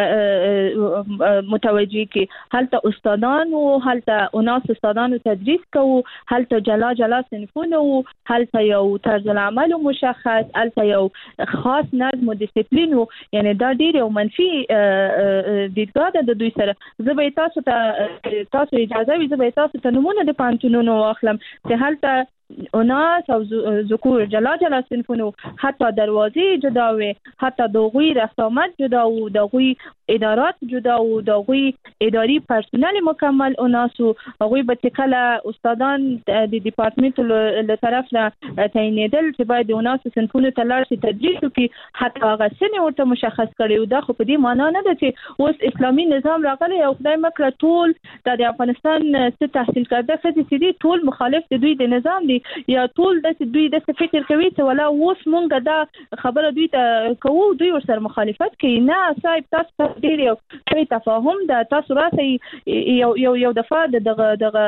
متوجه کی. هلته استادان و هلته اناس استادانو تدریس کوو، هلته جلا جلا صنفونه و، هلته یو طرز العمل مشخص، هلته یو خاص نظم و ډیسپلین و. یعنی دا ډیر یو منفي دیدګاه ده د دوی سره. زه به تاسو ته تاسو اجازه وي زه به تاسو ته نمونه د پانتونونو واخلم چې هلته اناس او ذکور جلا جلا صنفونو، حتی دروازې جدا وي، حتی دغوی رسامت جدا و، دغوی ادارات جدا و، دغوی اداري پرسونل مکمل اناسو، هغوی به چې کله استادان د ډپارټمنټ له طرف نه تعینېدل چې باید د اناسو صنفونو ته لاړ شي تدریس وکړي، حتی هغه سنې ورته مشخص کړی و. دا خو په دې معنا نه ده چې اوس اسلامي نظام راغلی او خدای مکړه ټول د افغانستان څه تحصیل کرده ښځې چې دي ټول مخالف د دوی د نظام دي، یا ټول داسې دوی داسې فکر کوي چې ولا اوس مونږ دا خبره دوی ته کوو دوی ورسره مخالفت کوي. نه صاحب تاسو ډېر یو ښه تفاهم ده، تاسو راسئ یو یو یو دفعه د دغه دغه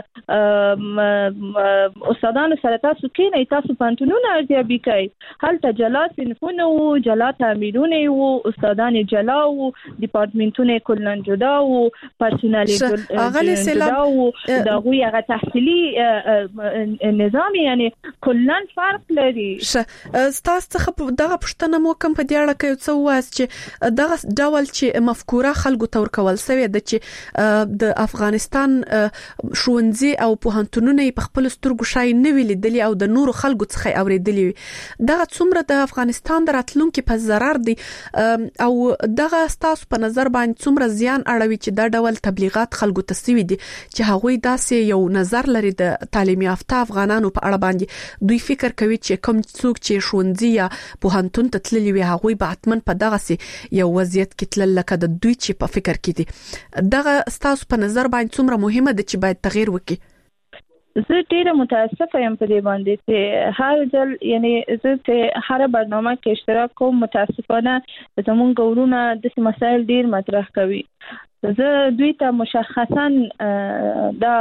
استادانو سره تاسو کښېنئ، تاسو پانتونونه ارزیابي کوئ، هلته جلا صنفونه وو، جلا تعمیرونه وو، استادان جلا وو، ډپارټمنټونه یې کلن جدا وو، پرسونل یې جدا وو، د هغوی هغه تحصیلي نظام یعنی کلن فرق لري. ستاسو څخه دغه پوښتنه مو کوم په دې اړه کې څه وایست چې دغه ډول چې مفکوره خلکو ته ورکول شوې ده چې د افغانستان ښوونځي او پوهنتونونه په خپل سترګو شای نه ویل دي او د نورو خلکو څخه اوریدلي وي، دغه څومره د افغانستان د راتلونکو په ضرر دي او دغه ستاسو په نظر باندې څومره زیان اړوي چې دا ډول تبلیغات خلکو ته سوي دي چې هغوی داسې یو نظر لري د تعلیم یافته افغانانو په اړه باندې دوی فکر کوي چې کوم څوک چې ښوونځي یا پوهنتون ته تللي وي هغوی به حتماً په دغه سي یو وضعیت کې تلل لکه د دوی چې په فکر کې دي. دغه ستاسو په نظر باندې څومره مهمه ده چې باید تغییر وکړي؟ زه ډیره متاسفه یم په دې باندې چې هر ځل یعنی زه ته هر برنامه کې اشتراک کوم، متاسفانه زمونږ ورونه د مسایل ډیر مطرح کوي. زه دوی ته مشخصا دا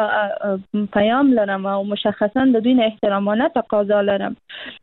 پیام لرم او مشخصا د دوی نه احترامانه تقاضا لرم.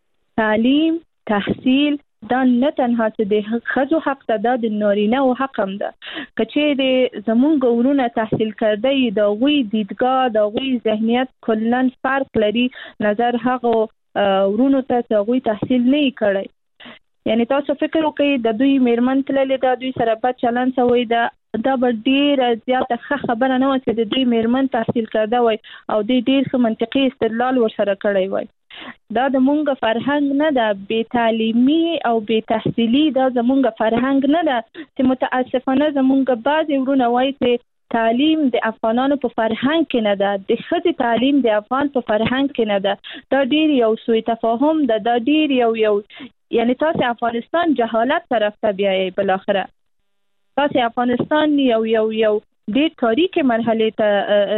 تعلیم، تحصیل دا نه تنها چې د ښځو حق ته، دا د نارینه او حق هم ده. که چیرې زمونږ ورونه تحصیل کرده یي، د هغوی دیدګاه، د هغوی ذهنیت کلا فرق لري نظر هغو ورونو ته چې هغوی تحصیل نه یې کړی. یعنی تاسو فکر وکړئ د دوی میرمن تللې ده، دوی سره بد چلند شوی ده، دا به ډیره زیاته ښه خبره نه وه چې د دوی میرمن تحصیل کرده وای او دوی ډیر ښه منطقي استدلال ورسره کړی وای. دا د مونږ فرهنګ نه ده، بې تعلیمي او بې تحصیلي دا زمونږ فرهنګ نه ده چې متاسفانه زمونږ بعضې ورونه وایي چې تعلیم د افغانانو په فرهنګ کې نه ده، د ښځې تعلیم د افغان په فرهنګ کې نه ده. دا ډیر یو سوء تفاهم ده، دا ډیر یو یو یعنی تاسو افغانستان جهالت طرف ته بیایي. بالاخره تاسو افغانستان یو یو یو ډیر تاریخي مرحله ته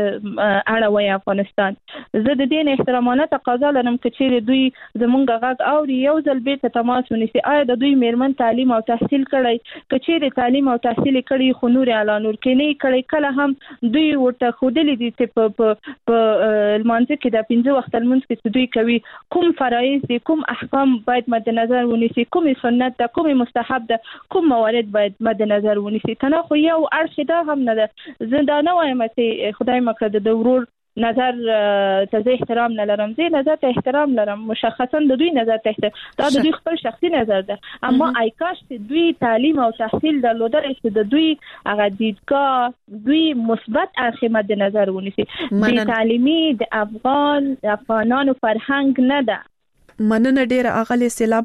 اړوي افغانستان. زه د دې احترامانه تقاضا لرم چې چیرې دوی زمونږ غږ اوري، یو ځل بیرته تماس ونیسي. آیا د دوی میرمن تعلیم او تحصیل کړی؟ که چیرې تعلیم او تحصیل کړی خو نور اعلان ورکړي نه کړی، کله هم دوی ورته ښودلي دي چې په په لمانځه کې د پنځه وخت لمونځ کې دوی کوي کوم فرایض دي، کوم احکام باید مد نظر ونیسي، کوم سنت ده، کوم مستحب ده، کوم موارد باید مد نظر ونیسي. تنه خو یو اړخ دا هم نه ده. زه دا نه وایم چې خدای مکړه د ورور نظر ته زه احترام نه لرم، زه نظر ته احترام لرم، مشخصا د دوی نظر ته احترام، دا د دوی خپل شخصي نظر ده. اما ای کاش چې دوی تعلیم او تحصیل درلودل چې د دوی هغه دیدګاه، دوی مثبت اړخ مد نظر ونیسي. د تعلیمي د افغان افغانانو فرهنګ نه ده. مننه ډیره اغلی سیلاب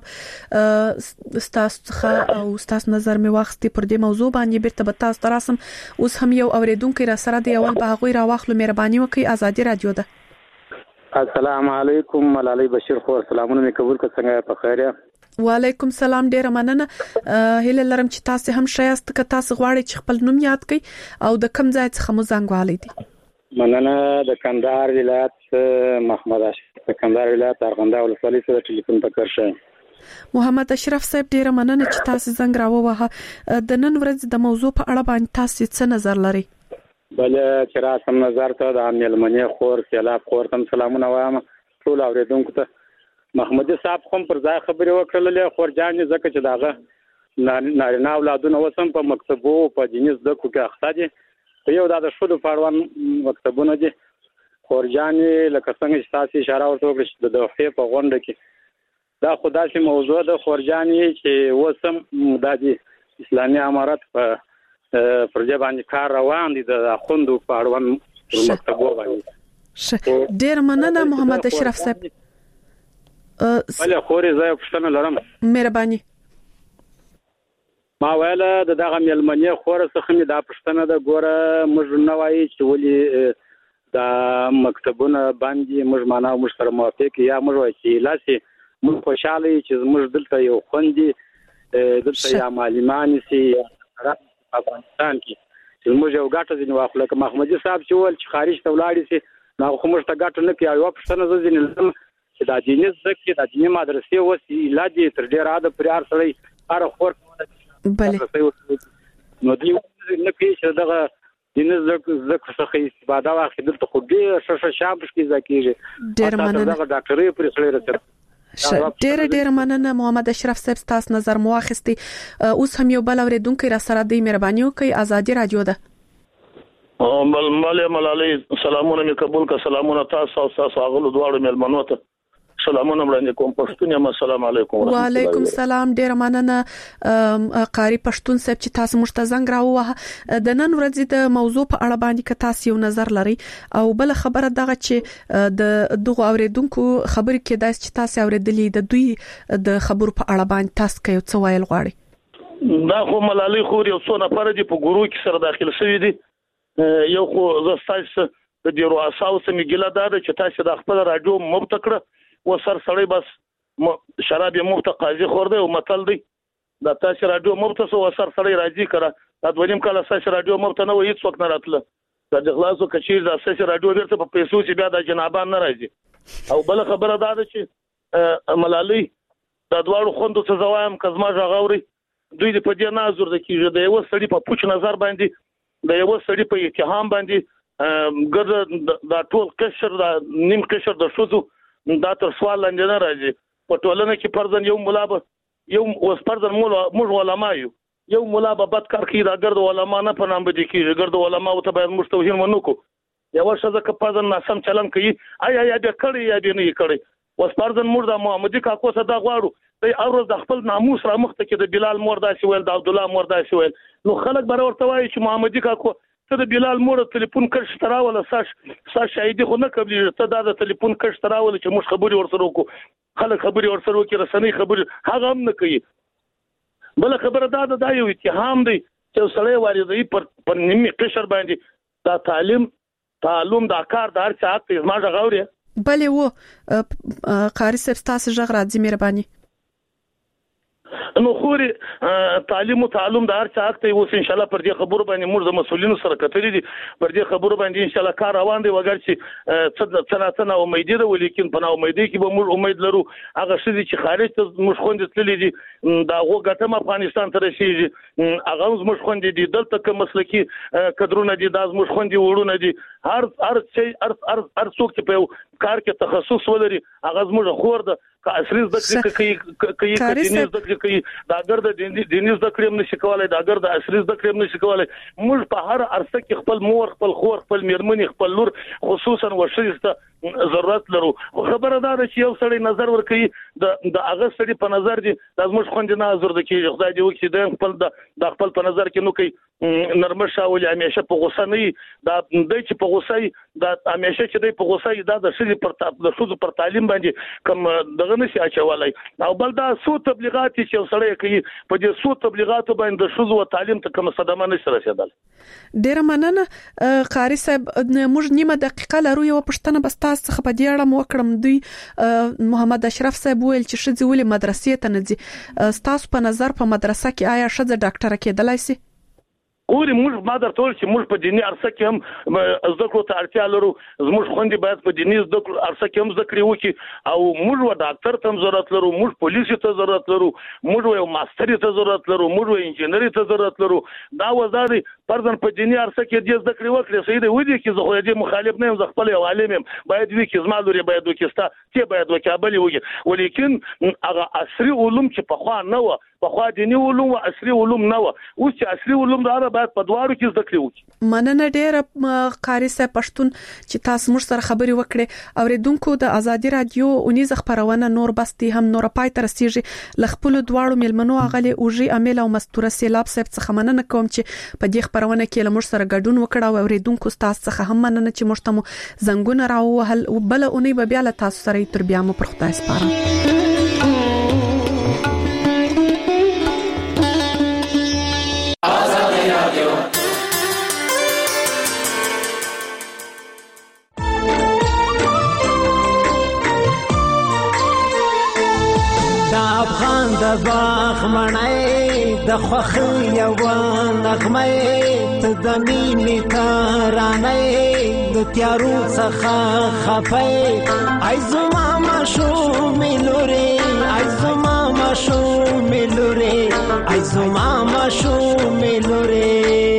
استاد څخه او استاد نظر می واخستي پر دې موضوع باندې بیرته به تاسو تراسم. اوس هم یو اوریدونکو را سره دی، اول به هغه را واخلو. مهرباني وکړئ، ازادي رادیو ده. السلام علیکم، ملالۍ بشیر خور، سلامونه می قبول کړه، څنګه په خیر یې؟ وعلیکم سلام، ډیره مننه. هیله لرم چې تاسو هم شایست که تاسو غواړئ چې خپل نوم یاد کړئ او د کوم ځای څخه مو زنګ والی دي. مننه. د کندهار ولایت محمد اشرف، د کندهار ولایت ارغنده ولسوالۍ سره ټلیفون پکړ شي. محمد اشرف صاحب ډیره مننه چې تاسو زنګ راووهه. د نن ورځ د موضوع په اړه باندې تاسو څه نظر لرئ؟ بل چې را سم نظر ته د میلمنې خور سیلاب خور تم سلامونه وایم ټول اوریدونکو ته. محمد صاحب کوم پر ځای خبرې وکړلې، خور جان ځکه چې داغه نارینه اولادونه وسم په مکتبو په دیني زده کړو کې اخته دي. یو دا د شودو پاروان مکتبونه دي. خورجانې لکه څنګه چې تاسو اشاره ورته وکړئ چې د دوحې په غونډه کې دا خو داسې موضوع ده خورجانې چې اوس هم دا د اسلامي امارت په پر ځای باندې کار روان دي د اخوندو په اړوند مکتبو باندې. ډېر مننه محمد اشرف صاحب. بله خورې زه یو پوښتنه لرم. مهرباني. ما ویله د دغه میلمنې خوره څخه مې دا پوښتنه ده، ګوره موږ نه وایي چې ولې دا مکتبونه باندې موږ معنا موږ سره موافق یا موږ وایي چې لاسي موږ خوشاله یو چې موږ دلته یو خوندې دلته یا معلمان سي افغانستان کې چې موږ یو ګټه ځینې واخلو. لکه محمدي صاحب چې وویل چې خارج ته ولاړې سي نو خو موږ ته ګټه نه کوي. یوه پوښتنه زه ځینې لرم چې دا دیني زده کړې دا دیني مدرسې اوس علاج یې تر ډېره حده پرې هر سړی هره خور بله نو دوی نه کوي چې دغه دیني زده کړو څخه استفاده واخلي. دلته خو ډېر ښه ښه شیان پکې زده کېږي، ډېر مننه. دغه ډاکټرۍ پورې سړی رسېږي. ډېر ډېر مننه محمد اشرف صاحب، تاسو نظر مو واخیستی. اوس هم یو بل اوریدونکی را سره دی، مهرباني وکړئ، ازادي رادیو ده. مل مل ملالۍ سلامونه می قبول کا، سلامونه تاسو او تاسو هغه دواړو ملمنو ته سلامونه وړاندې کوم. پښتون یم، السلام علیکم. وعلیکم السلام، ډیر مننه قاری پښتون صاحب چې تاسو موږ ته زنګ راووهه. د نن ورځې د موضوع په اړه باندې که تاسو یو نظر لرئ او بل خبره دغه چې د دغه اوریدونکو خبرې کې داس چې تاسو اوریدلې د دوی د خبرو په اړه باندې تاسو کوي څه ویل غواړي؟ دا خو ملالۍ خو یو څو نفر دي په ګروپ کې سره داخل شوی دي. یو خو زستایس د ډیرو اساو سمې ګله ده چې تاسو د خپل رادیو مبت کړه و سر سړی بس شراب مفت قاضي خور دی او متل دی دا تاسو رادیو مفت سو سر سړی راځي کړه دا دویم کله تاسو رادیو مفت نه وې هیڅ وخت نه راتله د خلاصو کچیر د اساس راډیو ورته په پیسو چې بیا د جنابان نه راځي او بل خبره دا ده چې ملالۍ د دوړو خوندو څه زوایم کزما ژغوري دوی د پدې نظر د کیږي د یو سړي په پوښ نظر باندې د یو سړي په اتهام باندې ګر د ټول قشر د نیم قشر د شوزو دا تر سوال لاندې نه راځي په ټولنه کې پرځن یو مولا به یو اوس پرځن موږ علما یو یو مولا به بد کار کوي دا ګرد علما نه په نام بدي کیږي ګرد علما او ته باید مستوهین ونکو یو شزه ک پرځن ناسم چلن کوي آیا یا به کړی یا به نه کړی اوس پرځن موږ د محمدي کاکو صدا غواړو د اورز د خپل ناموس را مخته کې د بلال مور داسې ویل د عبد الله مور داسې ویل نو خلک به ورته وایي چې محمدي کاکو ته د بلال مور ټلیفون کښ تراوله ساش ساش شاهدي خو نه قبلي ته دا د ټلیفون کښ تراوله چې موږ خبري ورسره وکړو خلک خبري ورسره وکړي رسنۍ خبري هغه هم نه کوي بل خبره دا دا یو اتهام دی چې سړی واردی پر پر نیمه قشر باندې دا تعلیم تعلم د کار د هر څه حق ما ژغوري بلې وو قاری صاحب تاسو ژغ راځي مهرباني نو خوري تعلیم او تعلم د هر څه حق ته اوس ان شاء الله پر دې خبرو باندې موږ د مسولینو سره کتلې دي پر دې خبرو باندې ان شاء الله کار روان دی وګر چې څه څه څه امید دی ولیکن په امید کې به موږ امید لرو هغه شې چې خارج ته موږ خوند تللی دي دا هغه ګټم افغانستان ته رسیږي هغه موږ خوند دي دلته کوم مسلکی کډرونه دي د موږ خوند وړونه دي هر هر شي هر هر څوک چې په کار کې تخصص ولري هغه موږ خور ده که اصلي زده کړې کوي کوي دیني زده کړې کوي دا ګر د دیني زده کړې هم نشي کولای دا ګر د اصلي زده کړې هم نشي کولای موږ په هر عرصه کې خپل مور خپل خور خپل میرمنې خپل لور خصوصا وشریسته ضرورت لرو خبره دا ده چې یو سړی نظر ورکوي د د هغه سړي په نظر دي د موږ خوند نه نظر د کېږي خدای دې وکړي د خپل د خپل په نظر کې نو کوي نرمه شاول همیشه په غوسه نه دا د چې په غوسه دا همیشه چې د په غوسه دا د شې پر د شوزو پر تعلیم باندې کوم دغه نشي اچولای او بل دا سو تبلیغات چې سړی کوي په دې سو تبلیغات باندې د شوزو او تعلیم ته کوم صدمه نشي رسیدل ډیر مننه قاری صاحب موږ نیمه دقیقه لرو یو پښتنه بس تاسو څخه په دې اړه مو وکړم دوی محمد اشرف صاحب ویل چې شذ ولې مدرسې ته نه ځي تاسو په نظر په مدرسه کې آیا شذ ډاکټر کېدلای شي ګوري موږ ما درته ویل چې موږ په دیني عرصه کې هم زده کړو ته اړتیا لرو زموږ خوندې باید په دیني زده کړو عرصه کې هم زده کړې وکړي او موږ و ډاکټر ته هم ضرورت لرو موږ پولیس ته ضرورت لرو موږ یو ماستر ته ضرورت لرو موږ انجینری ته ضرورت لرو دا وزاري پرځن په دیني عرصه کې دې زده کړې وکړي سید ودی کې زه خو دې مخالف نه یم زه خپل یو عالم یم باید وی کې زما لري باید وکستا چې باید وکابل وږي ولیکن هغه عصري علوم چې په خوا نه و په خوا دیني علوم او عصري علوم نه و اوس چې عصري علوم دا باید په دواړو کې زده کړې وکړي مننه ډېر قاری صاحب پښتون چې تاسو موږ سره خبرې وکړې اوریدونکو د ازادي رادیو اونیز خبرونه نور بستي هم نور پای تر سیږي لخپل دواړو ملمنو اغلی اوجي امیل او مستوره سیلاب صاحب څخه مننه کوم چې په دې خبرونه کې لمر سره ګډون وکړه او اوریدونکو تاسو څخه هم مننه چې موږ ته زنګونه راوهل او بل اونۍ به بیا له تاسو سره تر بیا مو پر خدای سپارم د باغ مړای د خوخي یو نغمه ته د مینې ترانه د تیارو څخه خفای ای زما مشو ملوري ای زما مشو ملوري ای زما مشو ملوري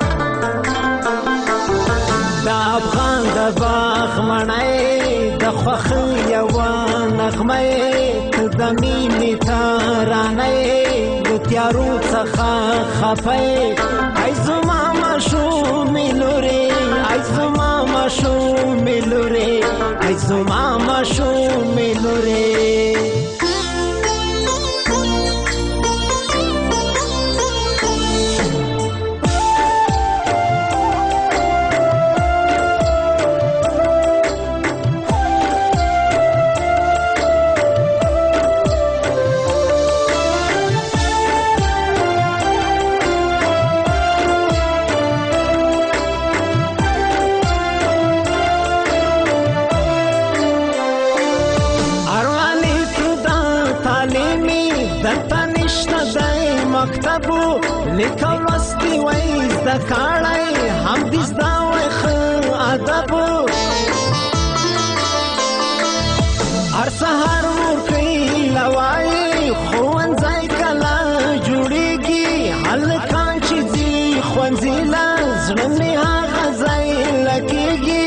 د افغان د باغ مړای د خوخي یو نغمه د مینې ترانه د تیارو څخه خفای ای زما مشو ملوري ای زما مشو ملوري ای زما مشو ملوري مکتبو لیکل واستي وای زده کړای هم دې زده وای ادب هر سحر ور کوي لوای خوانځای کلا جوړیږي هلکان چې زی خوانځي لا زړه می هغه ځای لګيږي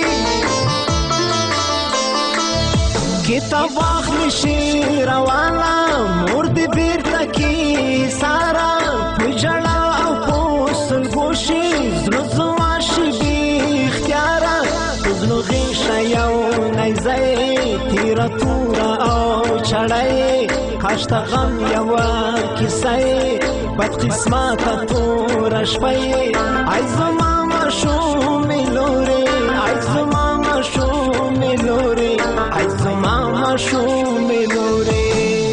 کتاب واخلی شي روانه مور دې بیرته کی سارا پجړه او پوسل ګوشي زړه زما شي بي اختیار زړه غیشه یو نایزای تیر تور او چړای کاشت غم یو کیسای بد قسمت تور شپای ای زما مشو ملوري ای زما مشو ملوري ای زما مشو ملوري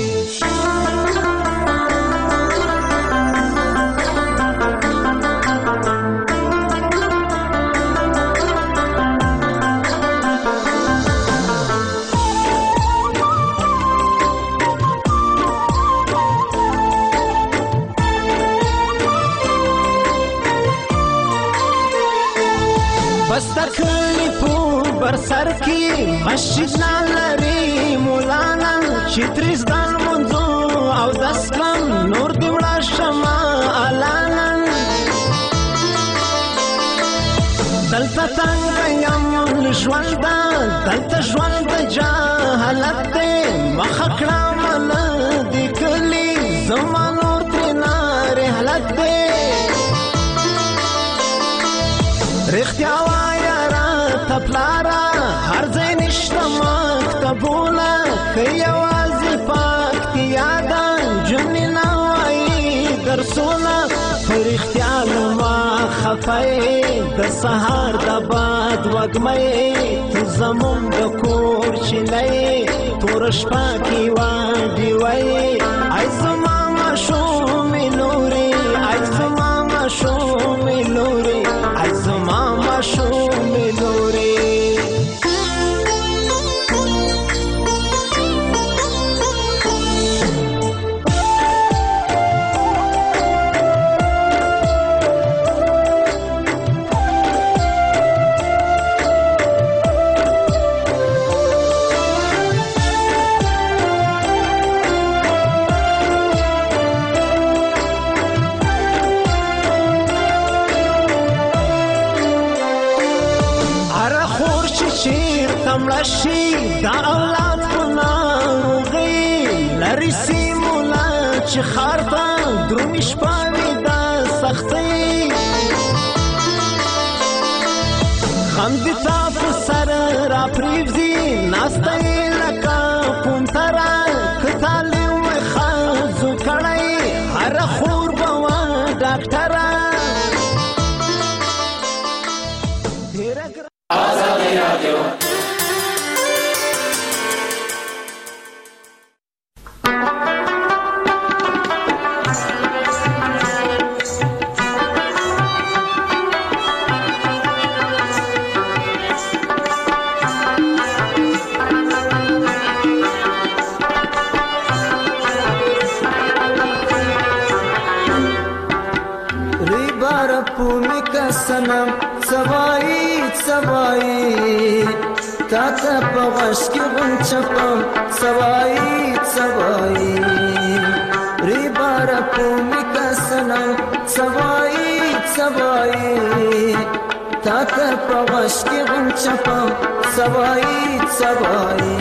بستکلی پو برسر کی مسجد نالری مولانا چتریز دان منزو او دسکم نور دیوڑا شما آلانا دلتا تنگیم لجواندا دلتا جواندا جاہلت دے مخکڑا من دیکلی زمان نور ترینا رحلت دے رختیا وایا را تپلارا هر ځای نشته مکتبونه که یوازې پاکتي یاده جملې نه وایي درسونه په رښتیا لما خفه د سهار د باد وږمې ته زموږ د کور چیلۍ توره شپه کې واډې وایي ای زما ماشومې لورې ای زما ماشومې لورې ای زما ماشومې لورې ملشی دا اولاد په ناروغي لري سیمولا چې خار ته درومي شپه وي دا سختۍ غم دې تا په سر را پرېږدي ناسته یې لکه پونتره که تعلیم مې ښځو کړی هره خور به وه ډاکټره آزادي رادیو سنم سوایی سوایی تاتا پغش کی غنچپم سوایی سوایی ریبارا پومی کا سنم سوایی سوایی تاتا پغش کی غنچپم سوایی سوایی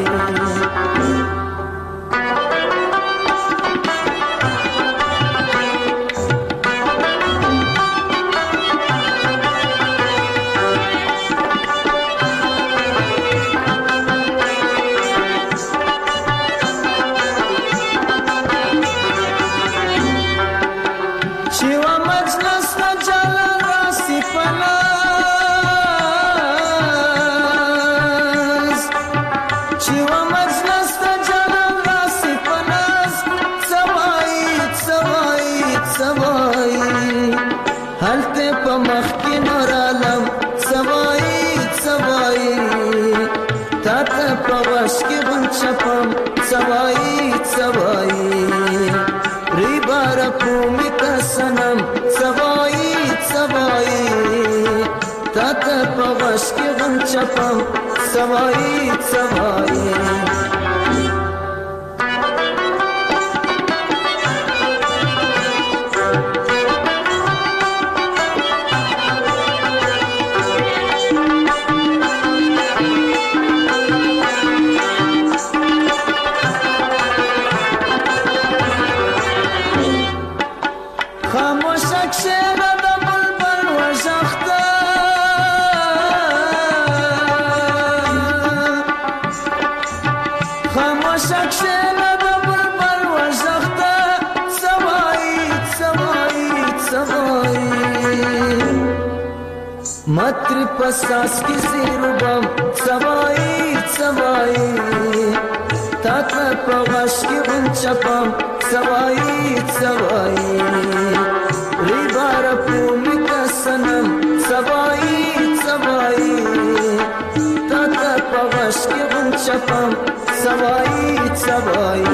چپم سوایی سوایی ریبارا پومی کا سنم سوایی سوایی تا تاته په غش کې غم چپم سوای سوای متر پساس کی زیربم سوای سوای تاته په غش کې غم چپم سوای سوای ریبار پومی کا سنم سوای سوای تاته په غش کې غم چپم سوای سوای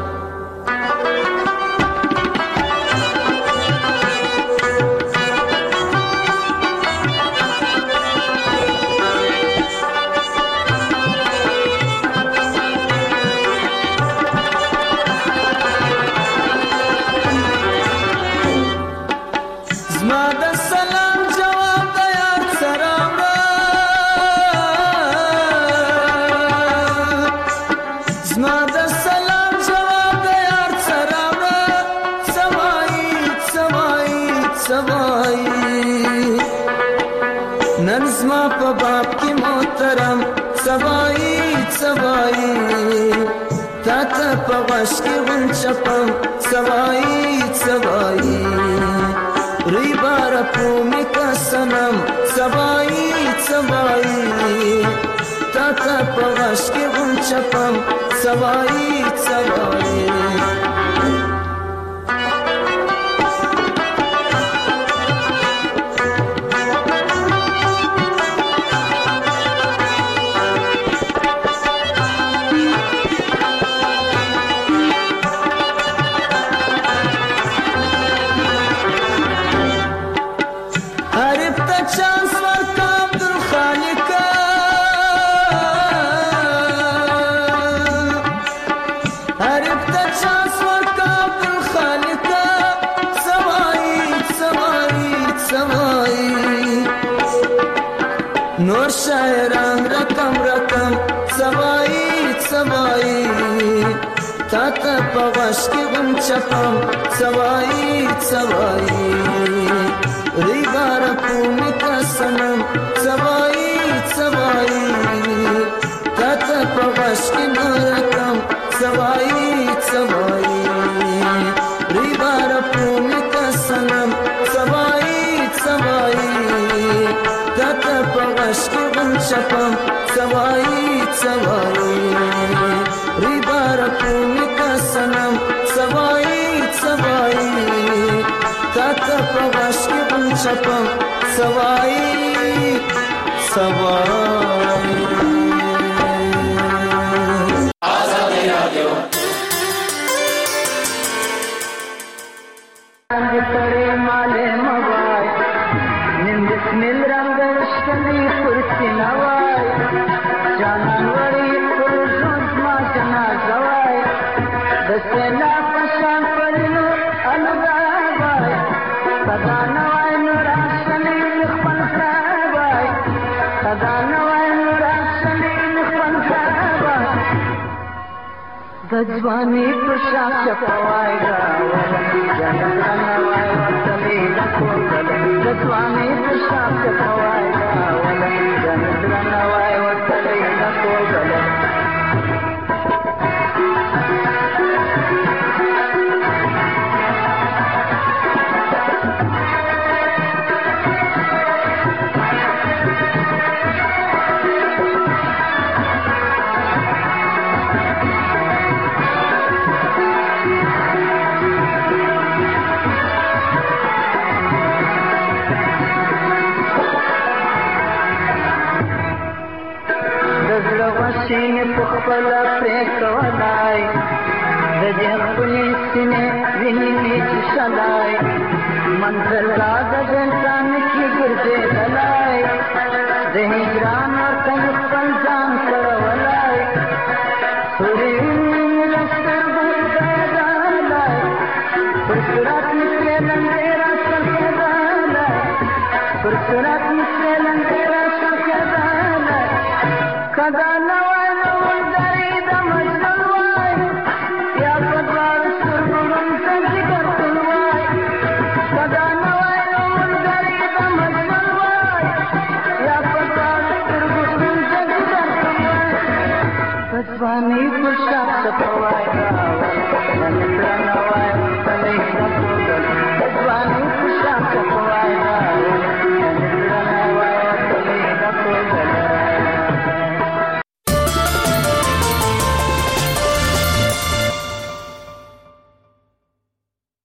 په غش کې غم چپم سوای سوای ریبار پومی کا سنم سوای سوای تاته په غش کې غم چپم سوای سوای نور شاعران رقم رقم سوای سوای تاته په غش کې غم چپم سوای سوای ریبار پومی کا سنم سوای سوای تاته په غش کې رقم سوای سوای ریبار پومی کا سنم سوای سوای تاته په غش کې غم چپم سوای سوای ریبار پومی کا سنم سوای سوای تاته په غش کې غم چپم سوای سوای آزادی رادیو پڑے مالے موای نند سمیل رنگ شکنی پرسی نوای جانان وری پر زود ما جنا زوای دسلا پشان پرنو الگاوای صدا نوای نوراشنی خپل سوای صدا نوای نوراشنی خپل سوای دجوانی پشان چپوای راوای جانان نوای وتلی لکوکل دجوانی پشان چپوای راوای جانان نوای وتلی لکوکل شین پخپل پریکولای د دې خپل سینې ویني چې شلای منزل لا د انسان کې ګرځي دلای فرصرات مثل لنديرة شركدانا فرصرات مثل لنديرة شركدانا كدانا وانا والدريد مجدل